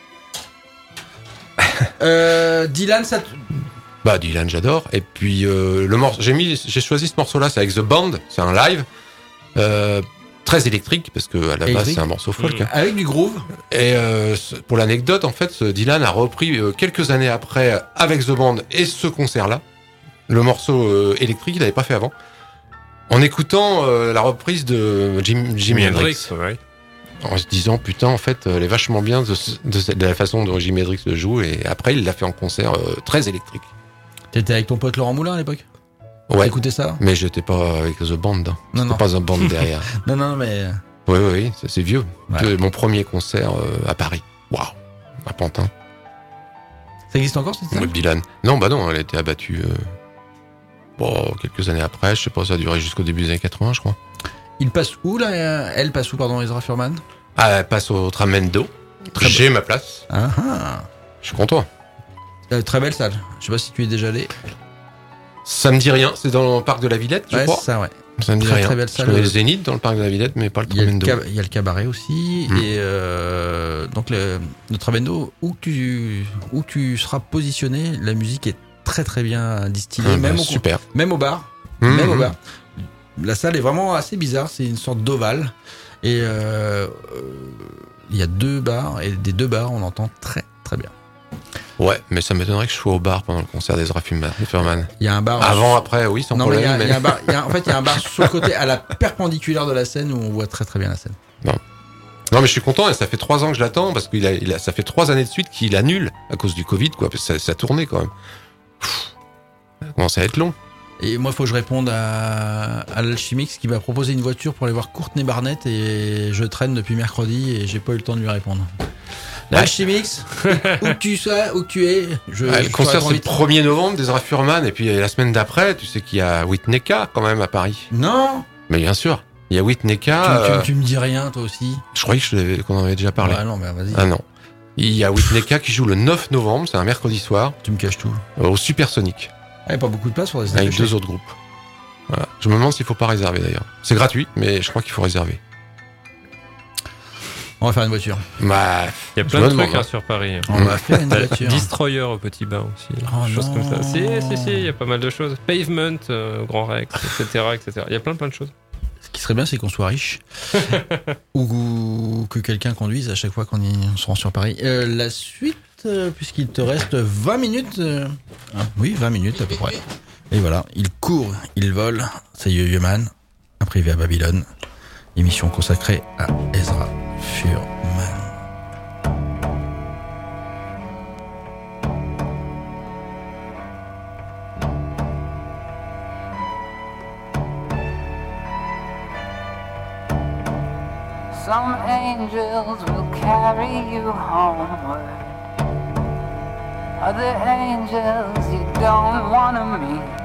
Dylan, ça. Bah Dylan, j'adore. Et puis le morceau, j'ai choisi ce morceau-là, c'est avec The Band, c'est un live très électrique parce que à la base c'est un morceau folk. Hein. Avec du groove. Et pour l'anecdote, en fait, Dylan a repris quelques années après avec The Band et ce concert-là, le morceau électrique, il l'avait pas fait avant, en écoutant la reprise de Jimi Hendrix. Ouais. En se disant putain, en fait, elle est vachement bien de la façon dont Jimi Hendrix le joue, et après il l'a fait en concert très électrique. T'étais avec ton pote Laurent Moulin à l'époque? Ouais. Écoutez ça? Mais j'étais pas avec The Band. Non, C'était pas The Band derrière. non, mais. Oui, c'est vieux. Ouais. Mon premier concert à Paris. Waouh, à Pantin. Ça existe encore cette scène? Bob Dylan. Non, bah non, elle a été abattue quelques années après. Je sais pas, ça a duré jusqu'au début des années 80, je crois. Il passe où là? Elle passe où, pardon, Ezra Furman? Ah, elle passe au Tramendo. Très J'ai ma place. Ah ah. Je suis content. Très belle salle. Je sais pas si tu es déjà allé. Ça me dit rien. C'est dans le parc de la Villette, je Ouais, crois. c'est ça, ouais. Ça me dit très, rien. très belle Je salle. connais le Zénith dans le parc de la Villette, mais pas le Tremendo. Il y a le cabaret aussi. Et donc le Tremendo, où tu seras positionné, la musique est très très bien distillée. Super. Même au bar. Même au bar. La salle est vraiment assez bizarre. C'est une sorte d'ovale. Et il y a 2 bars. Et des 2 bars, on entend très très bien. Ouais, mais ça m'étonnerait que je sois au bar pendant le concert d'Ezra Furman. Il y a un bar. Avant, après, oui, sans problème. Il y a un bar. En fait, il y a un bar sur le côté, à la perpendiculaire de la scène, où on voit très très bien la scène. Non, mais je suis content, et ça fait 3 ans que je l'attends, parce que ça fait 3 années de suite qu'il annule à cause du Covid, quoi. Parce que ça tournait quand même. Ça commence à être long. Et moi, il faut que je réponde à l'Alchimix qui m'a proposé une voiture pour aller voir Courtney Barnett, et je traîne depuis mercredi et j'ai pas eu le temps de lui répondre. L'Alchimix, où que tu sois, où que tu es, le concert c'est le 1er novembre d'Ezra Furman, et puis la semaine d'après, tu sais qu'il y a Whitney-K quand même à Paris. Non. Mais bien sûr, il y a Whitney-K. Tu me dis rien, toi aussi. Je croyais qu'on en avait déjà parlé. Ah non, mais vas-y. Ah non. Il y a Whitney-K qui joue le 9 novembre, c'est un mercredi soir. Tu me caches tout. Au Supersonic. Ah, il n'y a pas beaucoup de place pour les avec 2 autres groupes. Voilà. Je me demande s'il faut pas réserver d'ailleurs. C'est gratuit, mais je crois qu'il faut réserver. On va faire une voiture. Bah, il y a plein de trucs sur Paris. On va faire une voiture. Destroyer au Petit Bain aussi. Choses comme ça. Si, il y a pas mal de choses. Pavement, Grand Rex, etc., etc. Il y a plein de choses. Ce qui serait bien, c'est qu'on soit riche. ou que quelqu'un conduise à chaque fois qu'on se rend sur Paris. La suite, puisqu'il te reste 20 minutes. Oui, 20 minutes à peu près. Et voilà, il court, il vole. C'est Yo-Yo Man, un privé à Babylone. Émission consacrée à Ezra Furman. Some angels will carry you homeward. Other angels you don't want to meet.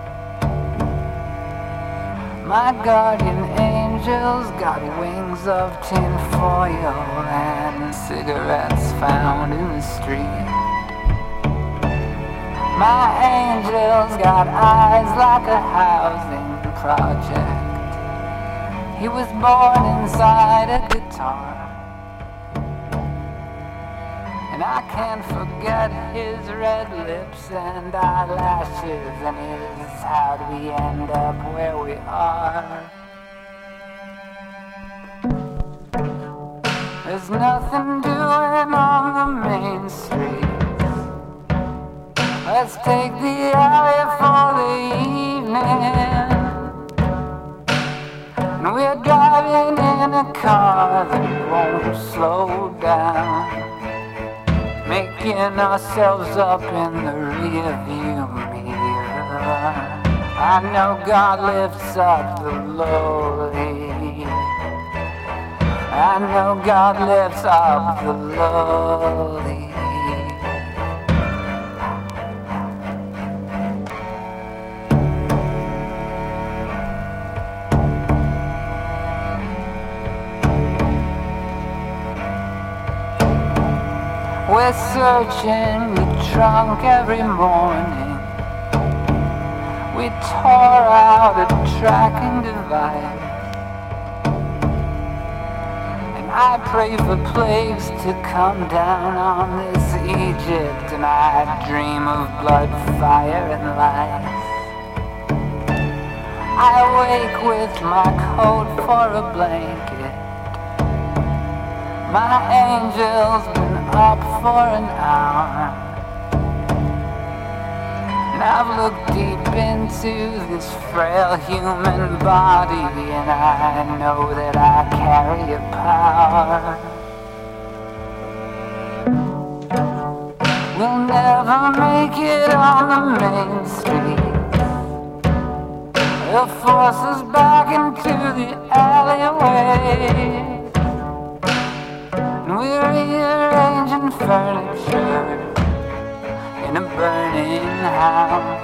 My guardian angels got wings of tin foil and cigarettes found in the street. My angel's got eyes like a housing project. He was born inside a guitar, and I can't forget his red lips and eyelashes and his how do we end up where we are. There's nothing doing on the main street. Let's take the alley for the evening. And we're driving in a car that won't slow down, making ourselves up in the rearview mirror. I know God lifts up the lowly. I know God lifts up the lowly. We're searching the trunk every morning. We tore out a tracking device, and I pray for plagues to come down on this Egypt, and I dream of blood, fire, and life. I wake with my coat for a blanket. My angel's been up for an hour, and I've looked deep into this frail human body, and I know that I carry a power. We'll never make it on the main street. They'll force us back into the alleyway. We're rearranging furniture in a burning house.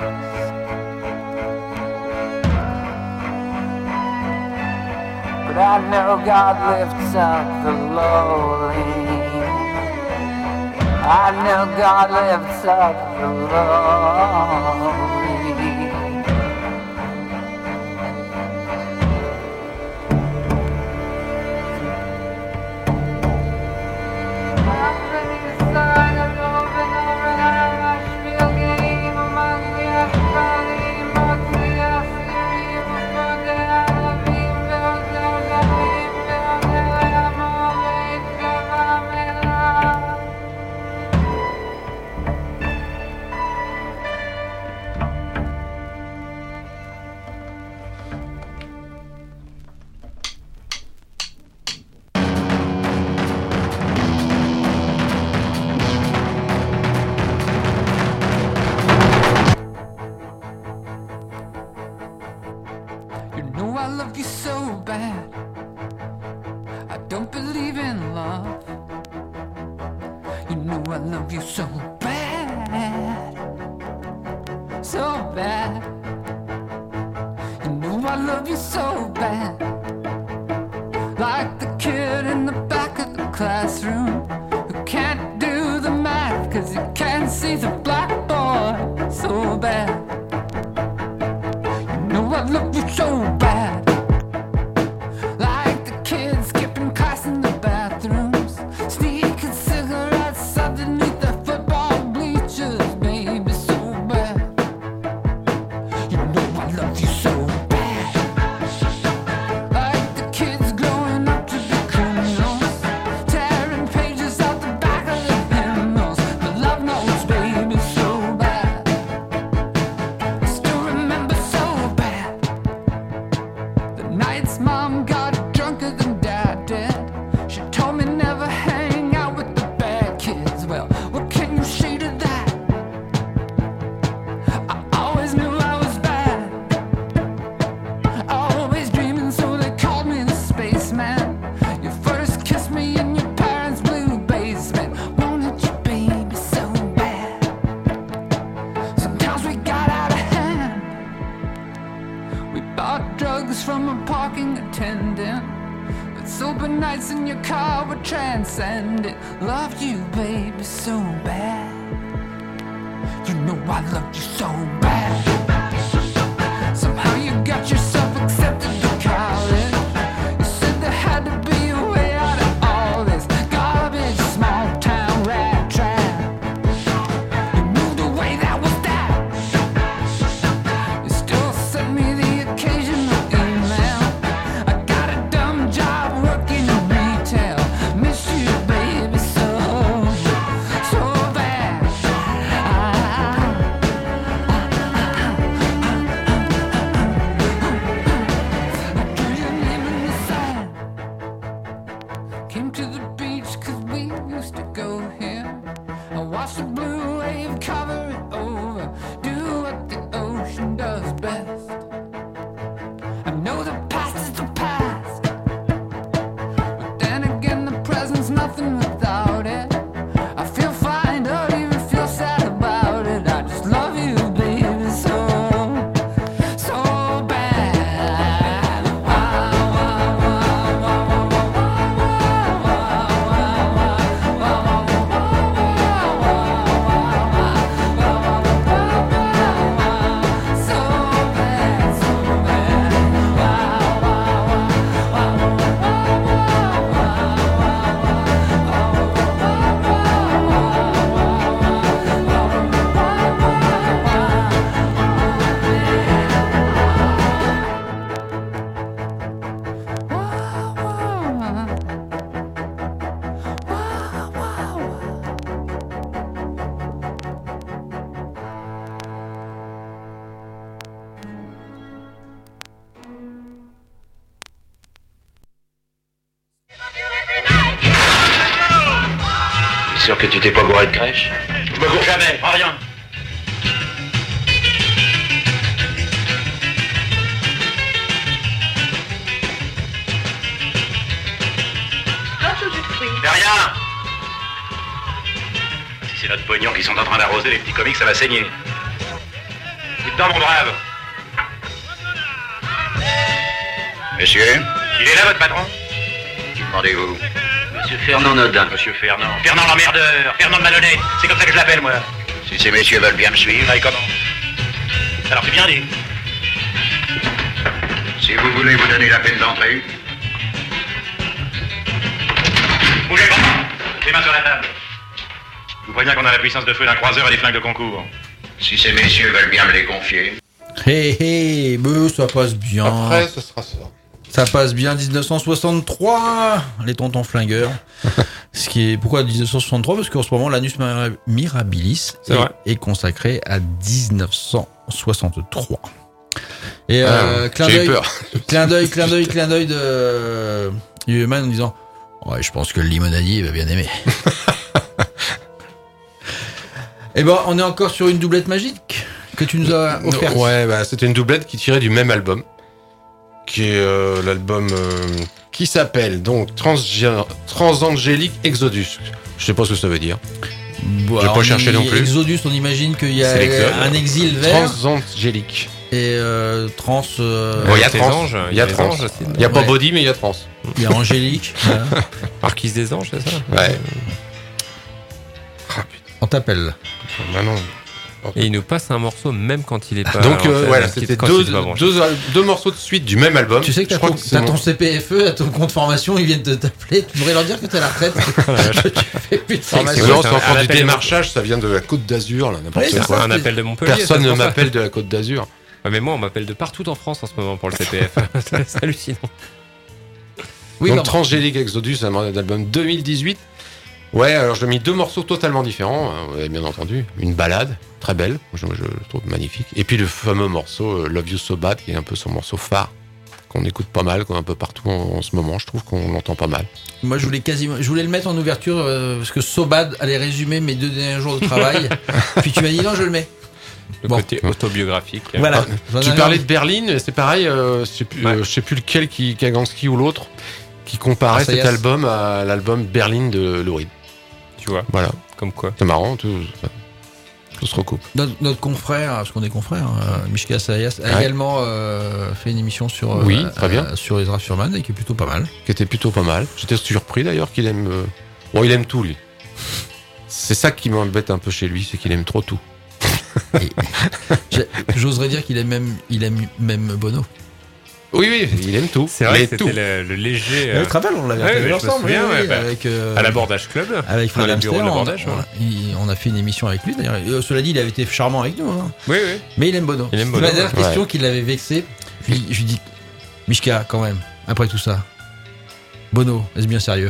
But I know God lifts up the lowly. I know God lifts up the lowly. bad, so bad. You know I love you so bad. Like the kid in the back of the classroom who can't do the math 'cause he can't see the blackboard. So bad. You know I love you so bad. Like the kids skipping class in the bathrooms, sneaking cigarettes underneath the football bleachers, baby, so bad. You know I love you so bad. Like the kids growing up to be criminals, tearing pages out the back of the hymnals. The love notes, baby, so bad. I still remember so bad the nights mom got drunker than dad did. She told me never hang out with the bad kids. Well, what can you say to that? I always knew I was bad, always dreaming, so they called me the spaceman. You first kissed me in your parents' blue basement. Wanted you, baby, so bad. Sometimes we got out of hand. We bought drugs from a parking attendant. But sober nights in your car were transcendent. Loved you, baby, so bad. You know I loved you so bad. Somehow you got yourself accepted to college. You said there had to be a way out of all this garbage, small town rat trap. You moved away, that was that. You still send me the occasional email. I got a dumb job working in retail. Miss you, baby, so bad. I drew your name in the sand. Came to the beach 'cause we used to go here. I watched the blue wave cover it over. Do what the ocean does best. I know the past is the past, but then again the present's nothing without it. I feel fine, don't even feel sad about it. I just love you, baby, so bad. Sûr que tu t'es pas bourré de crèche? Je me bourre jamais, prends rien. Fais rien. Si c'est notre pognon qui sont en train d'arroser les petits comiques, ça va saigner. Coup dedans, mon brave. Monsieur, Il est là, votre patron? qui demandez-vous? Monsieur Fernand Nodin. Monsieur Fernand. Fernand l'emmerdeur, Fernand de malhonnête. C'est comme ça que je l'appelle, moi. Si ces messieurs veulent bien me suivre. Et comment? Alors, c'est bien dit. Si vous voulez vous donner la peine d'entrer. Bougez pas. Les mains sur la table. Je vous préviens qu'on a la puissance de feu d'un croiseur et des flingues de concours. Si ces messieurs veulent bien me les confier. Hé, ça passe bien. Après, ce sera ça. Ça passe bien, 1963, les tontons flingueurs. Pourquoi 1963? Parce qu'en ce moment, l'Anus Mirabilis est consacré à 1963. Et clin d'œil de Human en disant ouais, je pense que le limonadier va bien aimer. Et ben, on est encore sur une doublette magique que tu nous as offerte. Ouais, c'était une doublette qui tirait du même album, qui est l'album qui s'appelle donc Transangélique Exodus. Je sais pas ce que ça veut dire. Bon, je vais pas chercher non plus. Exodus, on imagine qu'il y a un exil vert. Transangélique. Et trans. Il y a trans. Il y a trans. Il y a pas body, mais il y a trans. Il y a angélique. Voilà. Marquise des Anges, c'est ça? Ouais. On t'appelle. Maintenant. Et il nous passe un morceau même quand il est pas. Donc voilà, c'était deux morceaux de suite du même album. Tu sais que t'as ton CPFE, à ton compte formation, ils viennent de t'appeler. Tu devrais leur dire que t'es à la retraite. Tu fais plus de formation. Non, c'est encore du démarchage, ça vient de la Côte d'Azur, là, n'importe quoi. Un appel de Montpellier. Personne ne m'appelle de la Côte d'Azur. Ouais, mais moi, on m'appelle de partout en France en ce moment pour le CPF. C'est hallucinant. Oui, donc Transgélique Exodus, un album 2018. Ouais, alors j'ai mis deux morceaux totalement différents, vous avez bien entendu. Une balade, très belle, je le trouve magnifique. Et puis le fameux morceau Love You So Bad, qui est un peu son morceau phare, qu'on écoute pas mal, un peu partout en ce moment, je trouve qu'on l'entend pas mal. Moi je voulais le mettre en ouverture, parce que So Bad allait résumer mes 2 derniers jours de travail. Puis tu m'as dit non, je le mets. Le côté autobiographique. Voilà. Tu parlais de Berlin, c'est pareil, je sais plus lequel, Kaganski ou l'autre, qui comparait cet album à l'album Berlin de Lou Reed. Tu vois, voilà. Comme quoi. C'est marrant, tout se recoupe. Notre confrère, parce qu'on est confrères, Mishka Assayas, a également fait une émission sur, très bien. Sur Ezra Furman, et qui est plutôt pas mal. Qui était plutôt pas mal. J'étais surpris d'ailleurs qu'il aime. Bon, il aime tout, lui. C'est ça qui m'embête un peu chez lui, c'est qu'il aime trop tout. J'oserais dire qu'il aime même Bono. Oui, il aime tout. C'est vrai que c'était le léger. Le travail, on l'avait fait ensemble. Avec, à l'Abordage Club. Avec Fred Amster, on a fait une émission avec lui d'ailleurs. Cela dit, il avait été charmant avec nous. Hein. Oui. Mais il aime Bono. La dernière question qui l'avait vexé, je lui dis, Mishka, quand même, après tout ça, Bono, est-ce bien sérieux?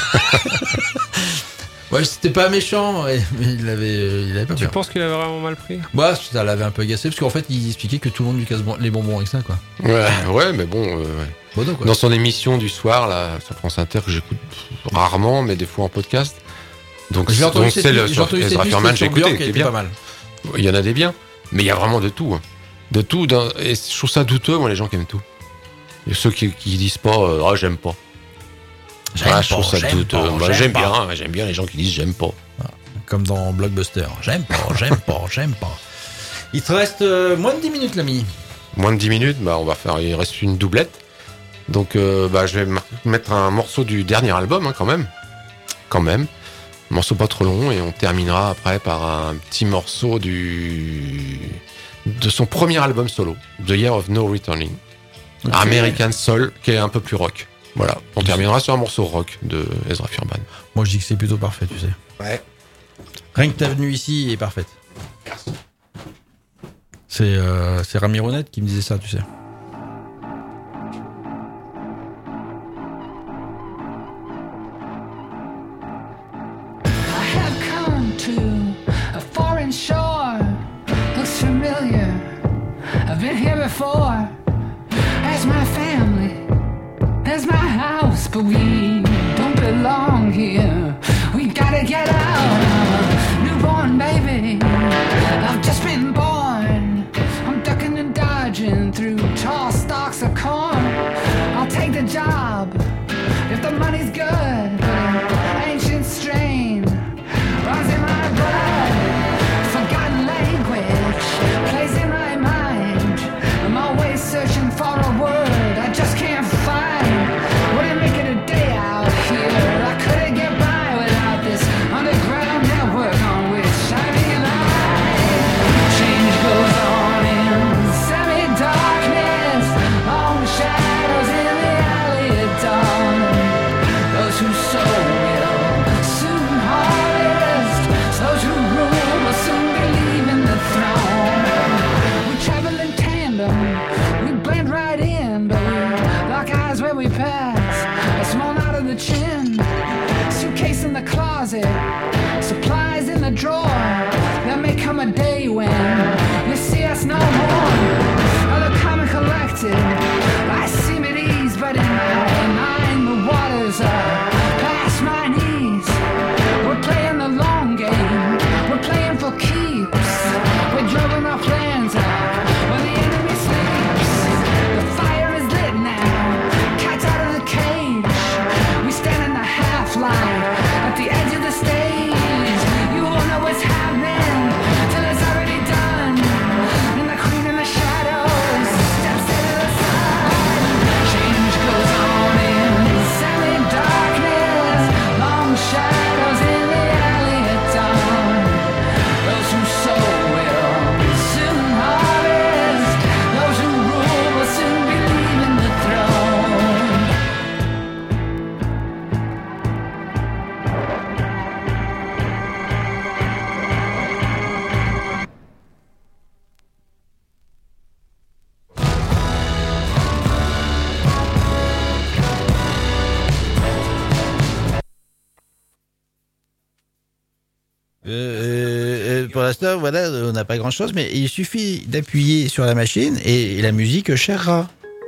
Ouais, c'était pas méchant, mais il avait pas peur. Tu penses qu'il avait vraiment mal pris? Bah, ça l'avait un peu agacé, parce qu'en fait, il expliquait que tout le monde lui casse les bonbons avec ça, quoi. Ouais, mais bon. Bono, quoi. Dans son émission du soir, là, sur France Inter, que j'écoute rarement, mais des fois en podcast. Donc, celle sur Ezra Furman, j'ai écouté, qui est bien. Pas mal. Il y en a des biens, mais il y a vraiment de tout. Hein. De tout. Et je trouve ça douteux, moi, les gens qui aiment tout. Et ceux qui disent pas, j'aime pas. Je trouve ça douteux. J'aime bien les gens qui disent j'aime pas. Comme dans Blockbuster. J'aime pas. Il te reste moins de 10 minutes, l'ami. Moins de 10 minutes, il reste une doublette. Donc, je vais mettre un morceau du dernier album, quand même. Un morceau pas trop long, et on terminera après par un petit morceau de son premier album solo, The Year of No Returning. Okay. American Soul, qui est un peu plus rock. Voilà, on terminera sur un morceau rock de Ezra Furman. Moi je dis que c'est plutôt parfait, tu sais. Ouais. Rien que ta venue ici est parfaite. Merci. C'est Rami Ronette qui me disait ça, tu sais. I have come to a foreign shore. Looks familiar. I've been here before. As my family. There's my house, but we don't belong here. We gotta get out. Newborn baby, I've just been born. I'm ducking and dodging through tall stalks of corn. I'll take the job if the money's good. Ancient strain runs in my blood. Forgotten language plays in my mind. I'm always searching for a word I just can't find. Supplies in the drawer. There may come a day when you see us no more. Other common collected, I seem at ease, but in my mind the waters are past my knees. We're playing the long game. We're playing for keeps. We're drawing our plans out when the enemy sleeps. The fire is lit now. Cat's out of the cage. We stand in the half light. At the edge of the stage, you pour l'instant, voilà, on n'a pas grand-chose, mais il suffit d'appuyer sur la machine et la musique chèrera.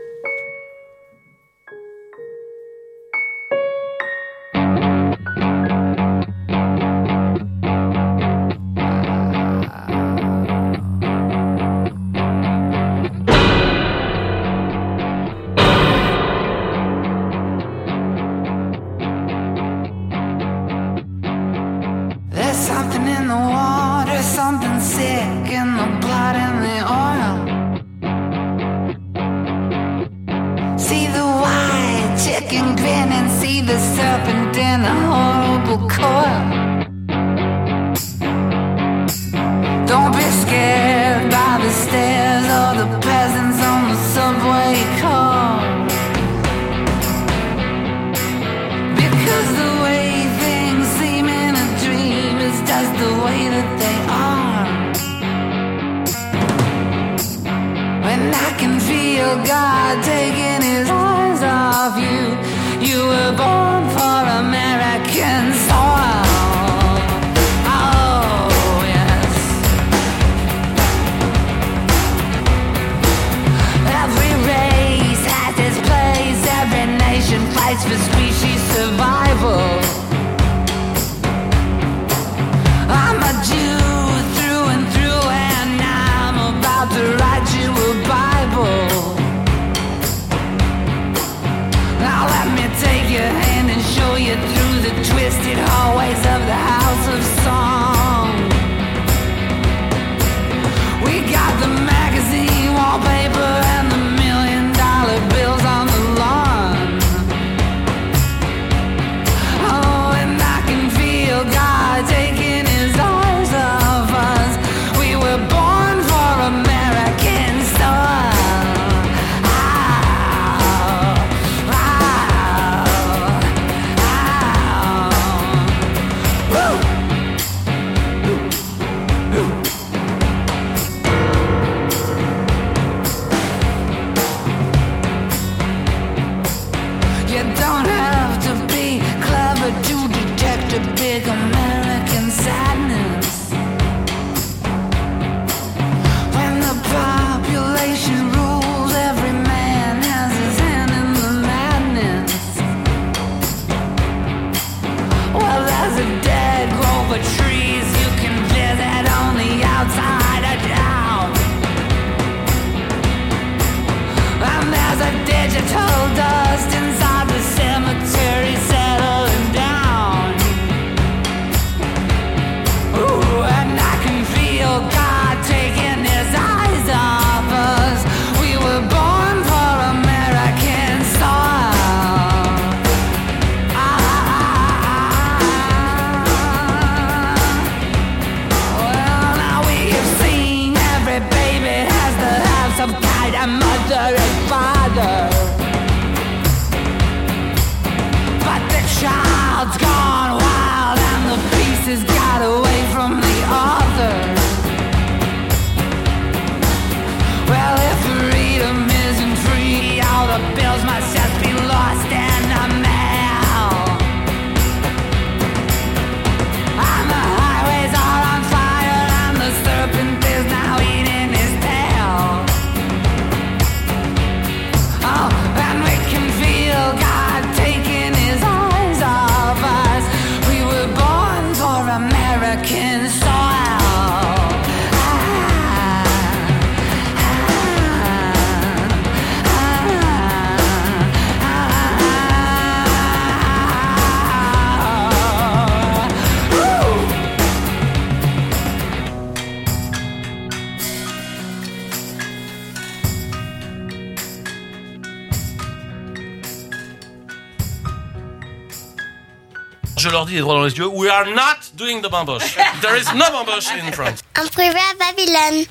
Je leur dis les droits dans les yeux, we are not doing the bamboche. There is no bamboche in France. En privé à Babylone.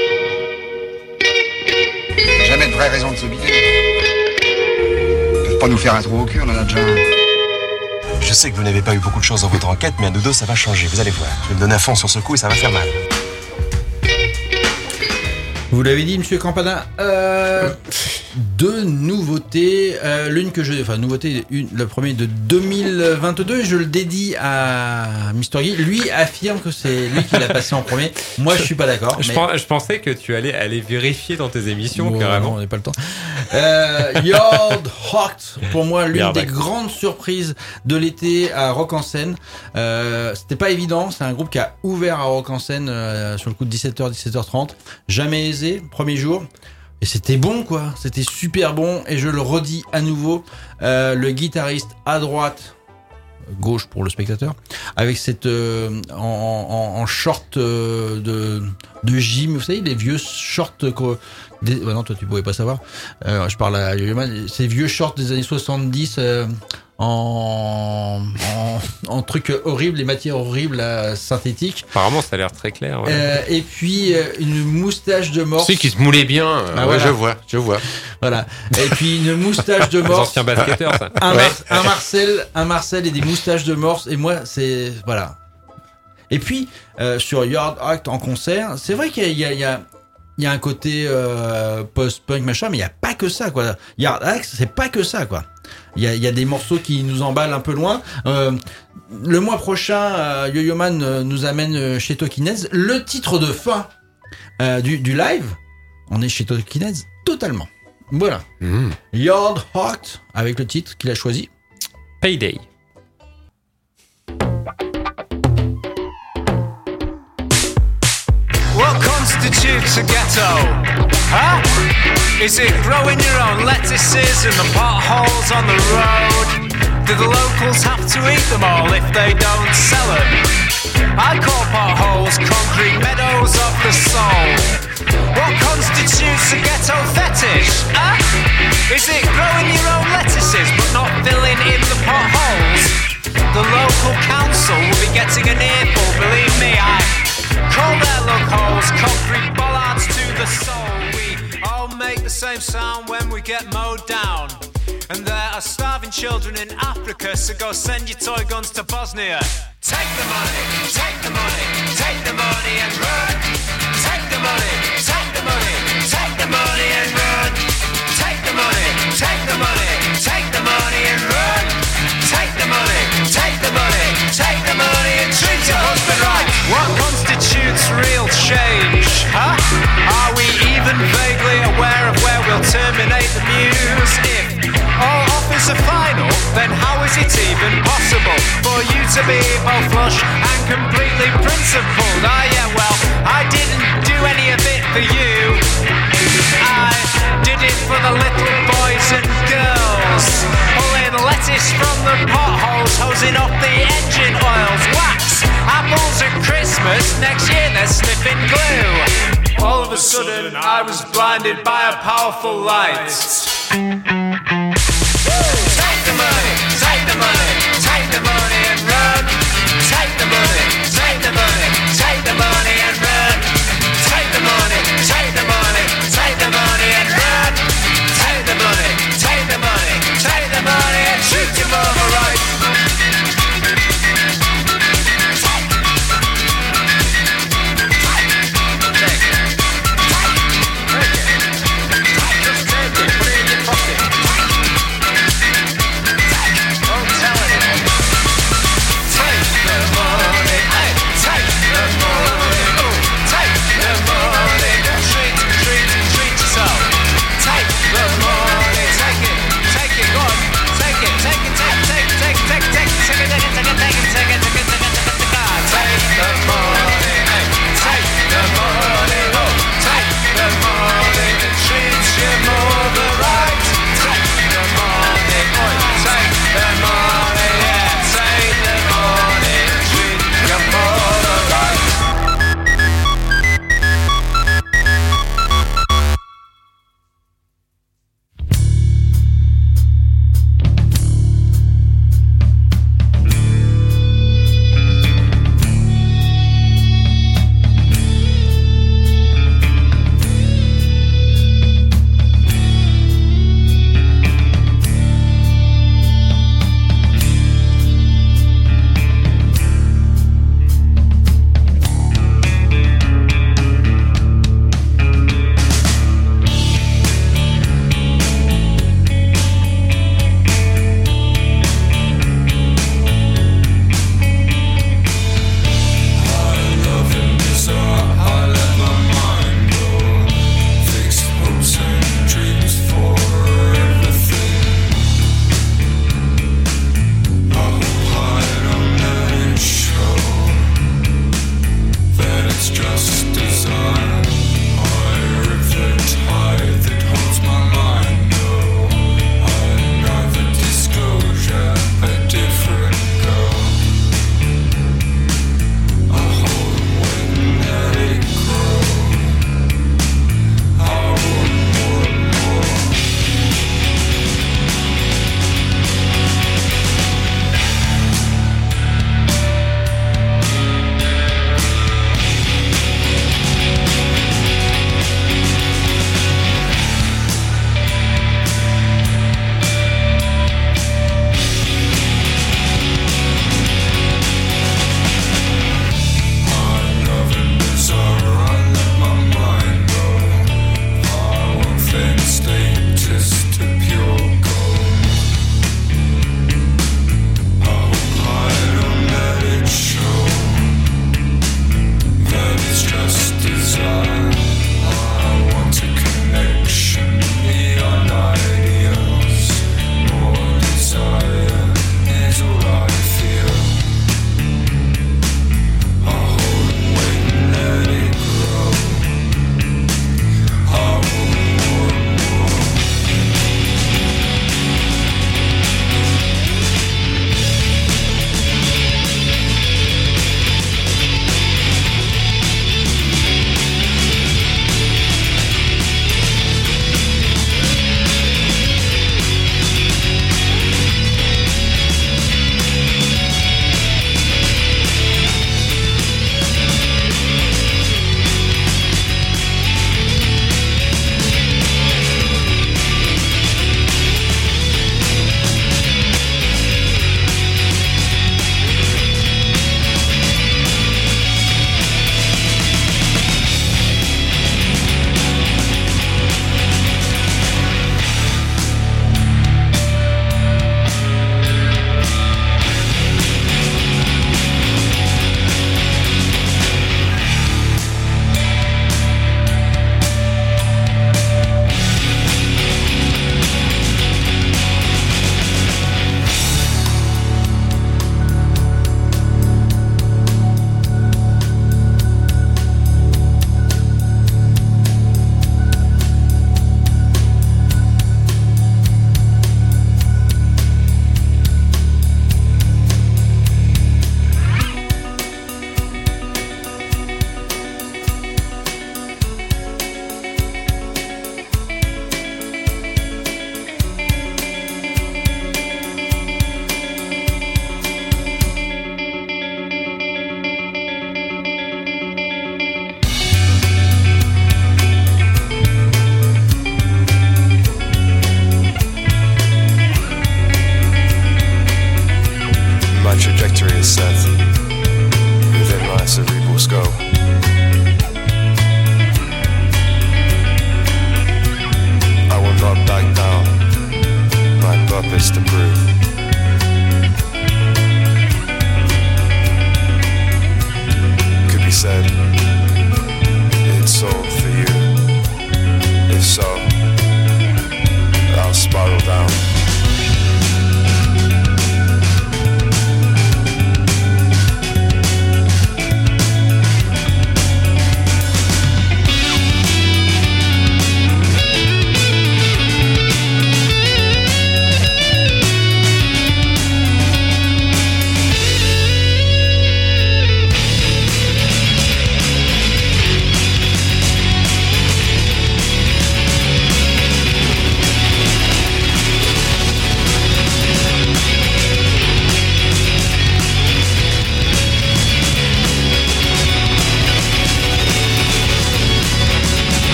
Jamais de vraie raison de s'oublier. Ils peuvent pas nous faire un trou au cul, on en a déjà un. Je sais que vous n'avez pas eu beaucoup de chance dans votre enquête, mais à nous deux, ça va changer. Vous allez voir. Je vais me donner à fond sur ce coup et ça va faire mal. Vous l'avez dit, monsieur Campanat. deux nouveautés. L'une que le premier de 2022, je le dédie à Mr. Guy. Lui affirme que c'est lui qui l'a passé en premier. Moi, je suis pas d'accord. Je pensais que tu allais aller vérifier dans tes émissions, carrément. Non, on n'a pas le temps. Yard Hawked, pour moi, l'une des grandes surprises de l'été à Rock en Seine. C'était pas évident. C'est un groupe qui a ouvert à Rock en Seine sur le coup de 17h, 17h30. Jamais aisé, premier jour. Et c'était bon, quoi. C'était super bon. Et je le redis à nouveau. Le guitariste à droite, gauche pour le spectateur, avec cette en short de gym, vous savez, les vieux shorts non, toi tu pouvais pas savoir. Je parle à Yoyoman, ces vieux shorts des années 70 en trucs horribles, les matières horribles synthétiques. Apparemment, ça a l'air très clair. Ouais. Et puis une moustache de morse. C'est qui se moulait bien. Voilà. Je vois. Voilà. Et puis une moustache de morse. Les anciens basketteurs, ça. Un Marcel et des moustaches de morse. Et moi, c'est voilà. Et puis sur Yard Act en concert, c'est vrai qu'il y a un côté post-punk machin, mais il y a pas que ça, quoi. Yard Act, c'est pas que ça, quoi. Il y a des morceaux qui nous emballent un peu loin. Le mois prochain, Yo-Yo-Man nous amène chez Talking Heads. Le titre de fin du live, on est chez Talking Heads totalement. Voilà. Yard Hawked avec le titre qu'il a choisi. Payday. What constitutes a ghetto? Huh? Is it growing your own lettuces in the potholes on the road? Do the locals have to eat them all if they don't sell them? I call potholes concrete meadows of the soul. What constitutes a ghetto fetish? Huh? Is it growing your own lettuces but not filling in the potholes? The local council will be getting an earful, believe me, I call their loopholes concrete bollards to the soul. We all make the same sound when we get mowed down. And there are starving children in Africa, so go send your toy guns to Bosnia. Take the money, take the money, take the money and run. Take the money, take the money, take the money and run. Take the money, take the money, take the money and run. Take the money, take the money, take the money and treat your husband right. What constitutes real change, huh? Are we even vaguely aware of where we'll terminate the muse? If all offers are final, then how is it even possible for you to be both flush and completely principled? Yeah, well, I didn't do any of it for you. I did it for the little boys and girls, pulling lettuce from the potholes, hosing off the engine oils, wax, apples at Christmas, next year they're sniffing glue. All of a sudden I was blinded by a powerful light. Take the money, take the money, take the money and run. Take the money, take the money, take the money and run. Take the money, take the money, take the money and run. Take the money, take the money, take the money and shoot your mama right.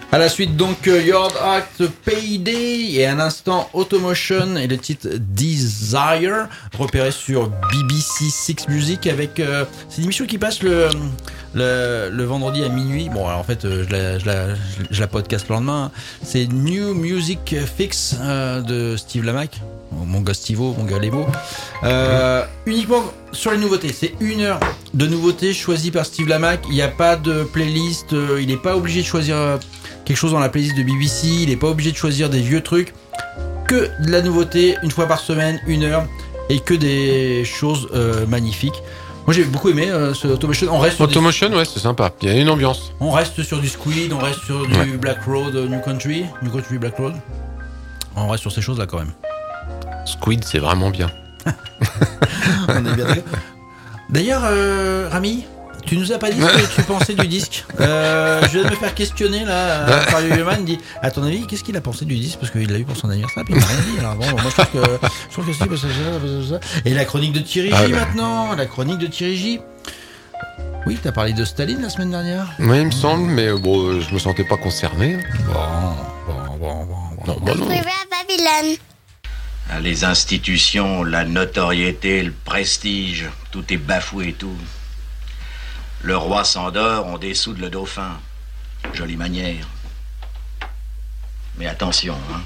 À la suite, donc, Yard Act Payday et un instant Automotion et le titre Desire, repéré sur BBC Six Music avec. C'est une émission qui passe le vendredi à minuit. Bon, alors en fait, je la podcast le lendemain. C'est New Music Fix de Steve Lamacq. Mon gars Stivo, mon gars Levo. Uniquement sur les nouveautés. C'est 1 heure de nouveautés choisies par Steve Lamacq. Il n'y a pas de playlist. Il n'est pas obligé de choisir quelque chose dans la playlist de BBC. Il n'est pas obligé de choisir des vieux trucs. Que de la nouveauté, une fois par semaine, 1 heure. Et que des choses magnifiques. Moi j'ai beaucoup aimé ce Automotion. On reste Automotion, ouais, c'est sympa. Il y a une ambiance. On reste sur du Squid, on reste sur du Black Road, New Country Black Road. On reste sur ces choses là quand même. Squid, c'est vraiment bien. On est bien d'accord. D'ailleurs, Rami, tu nous as pas dit ce que tu pensais du disque. Je viens de me faire questionner là par Yoyoman. Il dit, à ton avis, qu'est-ce qu'il a pensé du disque parce qu'il l'a eu pour son anniversaire. Puis il m'a rien dit. Alors bon, moi je trouve que c'est ça. Et la chronique de Thierry J maintenant. La chronique de Thierry J. Oui, t'as parlé de Staline la semaine dernière. Oui, il me semble, mais bon, je me sentais pas concerné. Bon. Privé à Babylone. Les institutions, la notoriété, le prestige, tout est bafoué et tout. Le roi s'endort, on dessoude le dauphin. Jolie manière. Mais attention, hein.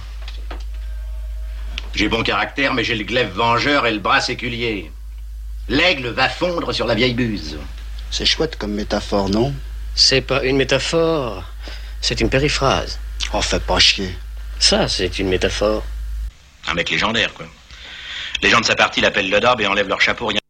J'ai bon caractère, mais j'ai le glaive vengeur et le bras séculier. L'aigle va fondre sur la vieille buse. C'est chouette comme métaphore, non? C'est pas une métaphore, c'est une périphrase. Oh, fais pas chier. Ça, c'est une métaphore. Un mec légendaire, quoi. Les gens de sa partie l'appellent le daube et enlèvent leur chapeau rien.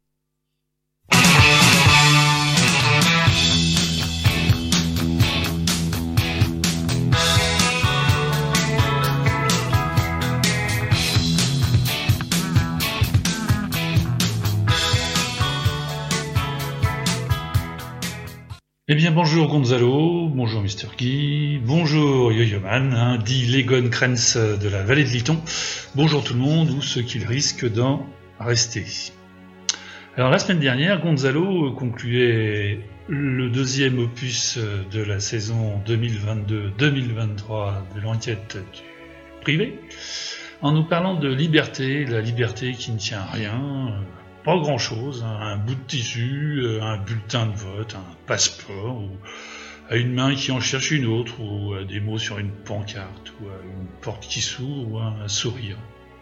Eh bien, bonjour Gonzalo, bonjour Mr. Guy, bonjour Yoyoman, dit Legon Krenz de la vallée de Lyton. Bonjour tout le monde, ou ceux qui risquent d'en rester. Alors, la semaine dernière, Gonzalo concluait le deuxième opus de la saison 2022-2023 de l'enquête du privé, en nous parlant de liberté, la liberté qui ne tient à rien, pas grand-chose, un bout de tissu, un bulletin de vote, un passeport, ou à une main qui en cherche une autre, ou à des mots sur une pancarte, ou à une porte qui s'ouvre, ou à un sourire.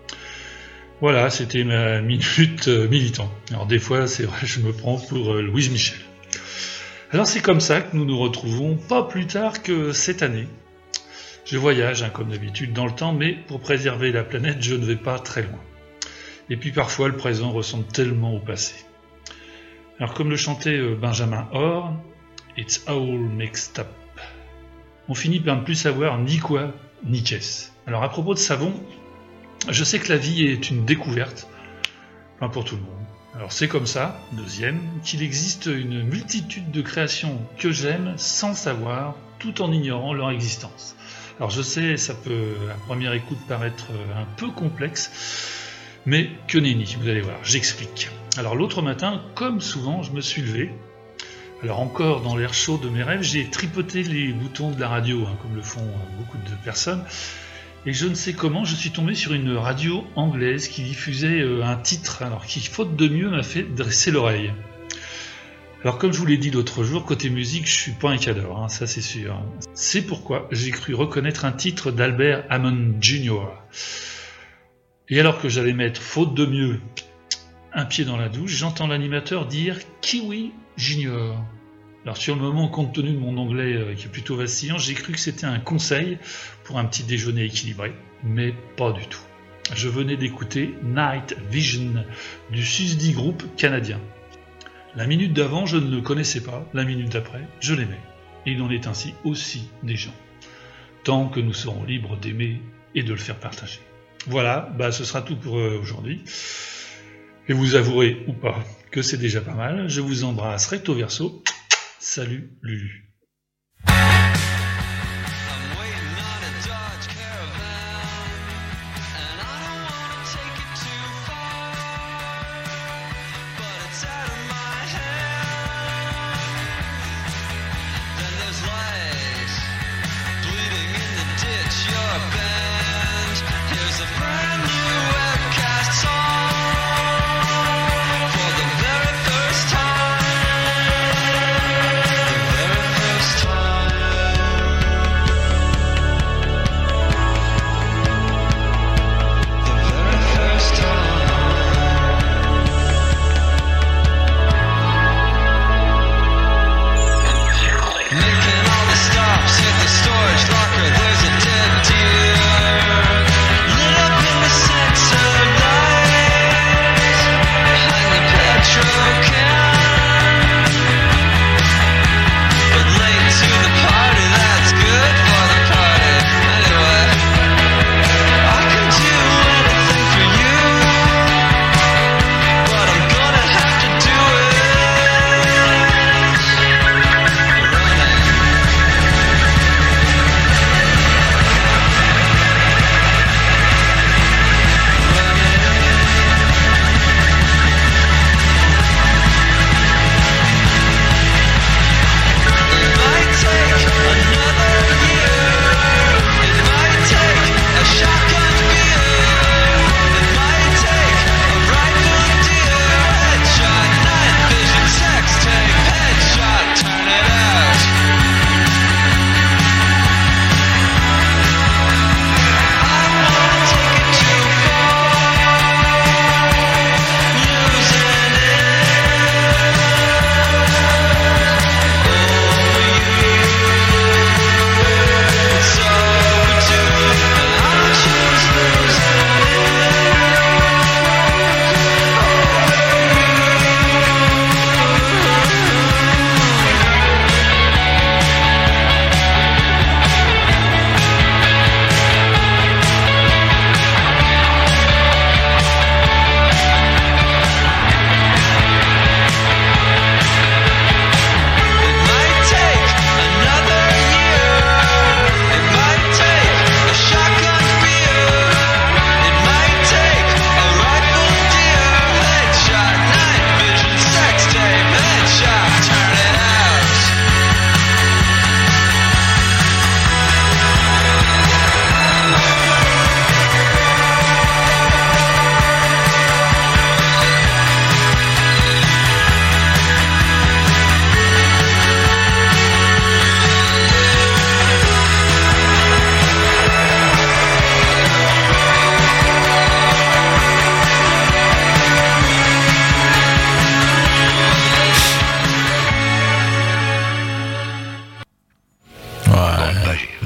Voilà, c'était ma minute militant. Alors des fois, c'est vrai, je me prends pour Louise Michel. Alors c'est comme ça que nous nous retrouvons pas plus tard que cette année. Je voyage, comme d'habitude, dans le temps, mais pour préserver la planète, je ne vais pas très loin. Et puis parfois, le présent ressemble tellement au passé. Alors comme le chantait Benjamin Orr, « It's all mixed up ». On finit par ne plus savoir ni quoi, ni qu'est-ce. Alors à propos de savon, je sais que la vie est une découverte, pas pour tout le monde. Alors c'est comme ça, deuxième, qu'il existe une multitude de créations que j'aime sans savoir, tout en ignorant leur existence. Alors je sais, ça peut à première écoute paraître un peu complexe, mais que nenni, vous allez voir, j'explique. Alors l'autre matin, comme souvent, je me suis levé. Alors encore dans l'air chaud de mes rêves, j'ai tripoté les boutons de la radio, comme le font beaucoup de personnes. Et je ne sais comment, je suis tombé sur une radio anglaise qui diffusait un titre, alors qui, faute de mieux, m'a fait dresser l'oreille. Alors comme je vous l'ai dit l'autre jour, côté musique, je suis pas un cadre, ça c'est sûr. C'est pourquoi j'ai cru reconnaître un titre d'Albert Hammond Jr. Et alors que j'allais mettre, faute de mieux, un pied dans la douche, j'entends l'animateur dire « Kiwi Junior ». Alors sur le moment, compte tenu de mon anglais qui est plutôt vacillant, j'ai cru que c'était un conseil pour un petit déjeuner équilibré, mais pas du tout. Je venais d'écouter Night Vision du susdit groupe canadien. La minute d'avant, je ne le connaissais pas, la minute d'après, je l'aimais. Et il en est ainsi aussi des gens. Tant que nous serons libres d'aimer et de le faire partager. Voilà, ce sera tout pour aujourd'hui. Et vous avouerez ou pas que c'est déjà pas mal. Je vous embrasse recto verso. Salut Lulu. Bleeding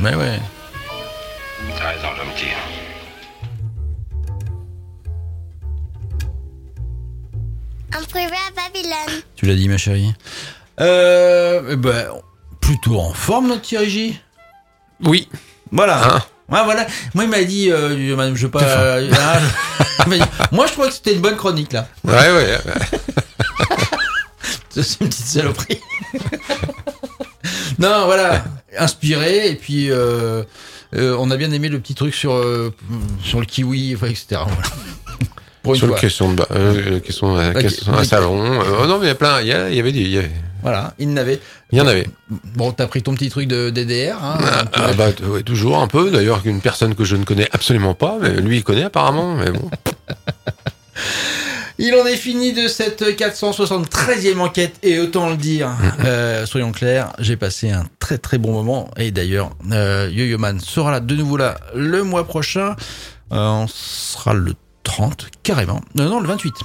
Mais ouais. T'as raison, l'homme tire. En privé à Babylone. Tu l'as dit, ma chérie. Plutôt en forme, notre Thierry J. Oui. Voilà. Voilà. Moi, il m'a dit, madame, je veux pas. Moi, je trouvais que c'était une bonne chronique, là. Ouais. C'est une petite saloperie. Non, voilà. Inspiré, et puis on a bien aimé le petit truc sur le kiwi, etc. Voilà. Sur la question un salon. Non, mais il y a plein. Il y avait. Voilà, il y en avait. Bon, t'as pris ton petit truc de DDR. Hein, ouais, toujours un peu. D'ailleurs, une personne que je ne connais absolument pas, mais lui, il connaît apparemment. Mais bon. Il en est fini de cette 473e enquête, et autant le dire, soyons clairs, j'ai passé un très très bon moment. Et d'ailleurs, Yo-Yo Man sera là de nouveau là le mois prochain. On sera le 30, carrément. Non, le 28.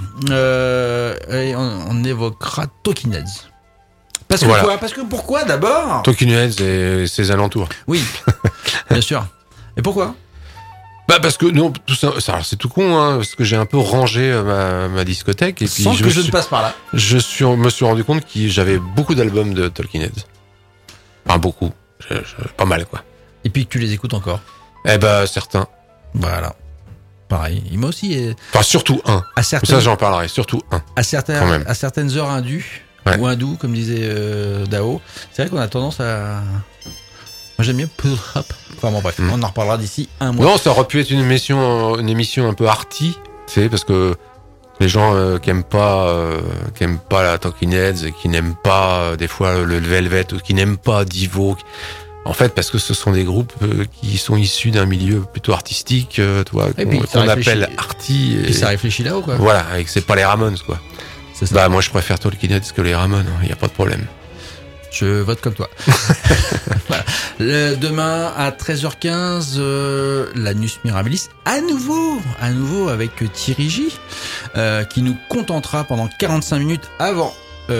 Et on évoquera Talking Heads. Parce que voilà. Pourquoi d'abord Talking Heads et ses alentours. Oui, bien sûr. Et pourquoi parce que non, tout ça, c'est tout con, hein, parce que j'ai un peu rangé ma discothèque et puis sans que je ne passe par là. Me suis rendu compte que j'avais beaucoup d'albums de Talking Heads. Enfin beaucoup, pas mal quoi. Et puis que tu les écoutes encore. Certains. Voilà. Pareil, il m'a aussi. Enfin surtout un. Ça j'en parlerai. Surtout un. À certaines heures indues. Ouais. Ou hindou, comme disait Dao. C'est vrai qu'on a tendance à. Moi j'aime bien pull up. Enfin bon bref, on en reparlera d'ici un mois. Non, ça aurait pu être une émission un peu arty, tu sais, parce que les gens qui aiment pas la Talking Heads, et qui n'aiment pas des fois le Velvet, ou qui n'aiment pas Divo, en fait parce que ce sont des groupes qui sont issus d'un milieu plutôt artistique, tu vois, qu'on appelle arty. Et ça réfléchit là-haut quoi. Voilà, et que c'est pas les Ramones quoi. Moi je préfère Talking Heads que les Ramones, il y a pas de problème. Je vote comme toi. Voilà. Demain à 13h15, la Nus Mirabilis, à nouveau avec Thierry J, qui nous contentera pendant 45 minutes avant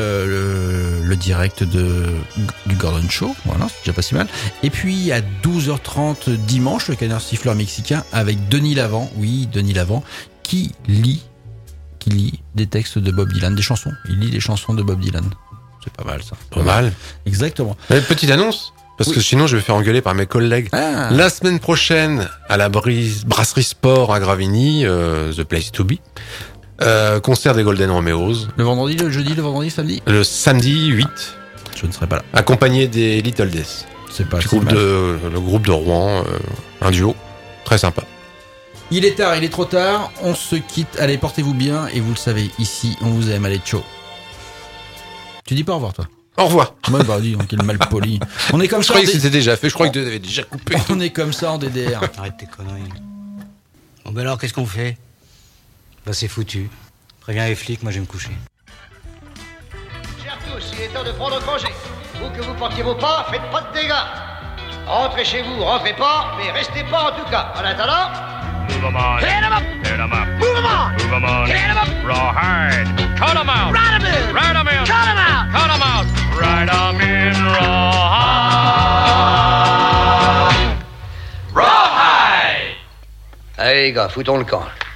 le direct du Gordon Show. Voilà, c'est déjà pas si mal. Et puis à 12h30 dimanche, le Canard Siffleur mexicain avec Denis Lavant. Oui, Denis Lavant, qui lit des textes de Bob Dylan, des chansons. Il lit des chansons de Bob Dylan. C'est pas mal ça. Pas mal. Exactement. Petite annonce, parce que sinon je vais faire engueuler par mes collègues. La semaine prochaine, à la Brasserie Sport à Gravigny, The Place to Be, concert des Golden Romeos. Le vendredi, le jeudi, le vendredi, samedi Le samedi 8. Je ne serai pas là. Accompagné des Little Death. C'est pas le groupe de Rouen, un duo. Très sympa. Il est tard, il est trop tard. On se quitte. Allez, portez-vous bien. Et vous le savez, ici, on vous aime. Allez, ciao. Tu dis pas au revoir, toi? Au revoir. Moi, dis donc, il est mal poli. On est comme ça. Je croyais que c'était déjà fait. Je croyais que tu avais déjà coupé. On est comme ça en DDR. Arrête tes conneries. Bon, alors, qu'est-ce qu'on fait? C'est foutu. Préviens les flics, moi je vais me coucher. Chers tous, il est temps de prendre congé. Où que vous portiez vos pas, faites pas de dégâts. Rentrez chez vous, rentrez pas, mais restez pas en tout cas. En attendant. Move 'em on. Hit 'em up. Hit 'em up. Move 'em on. Move 'em on. Hit 'em up. Rawhide. Cut 'em out. Ride 'em in. Ride 'em in. Cut 'em out. Cut 'em out. Ride 'em in. Rawhide. Allez les gars, foutons le camp.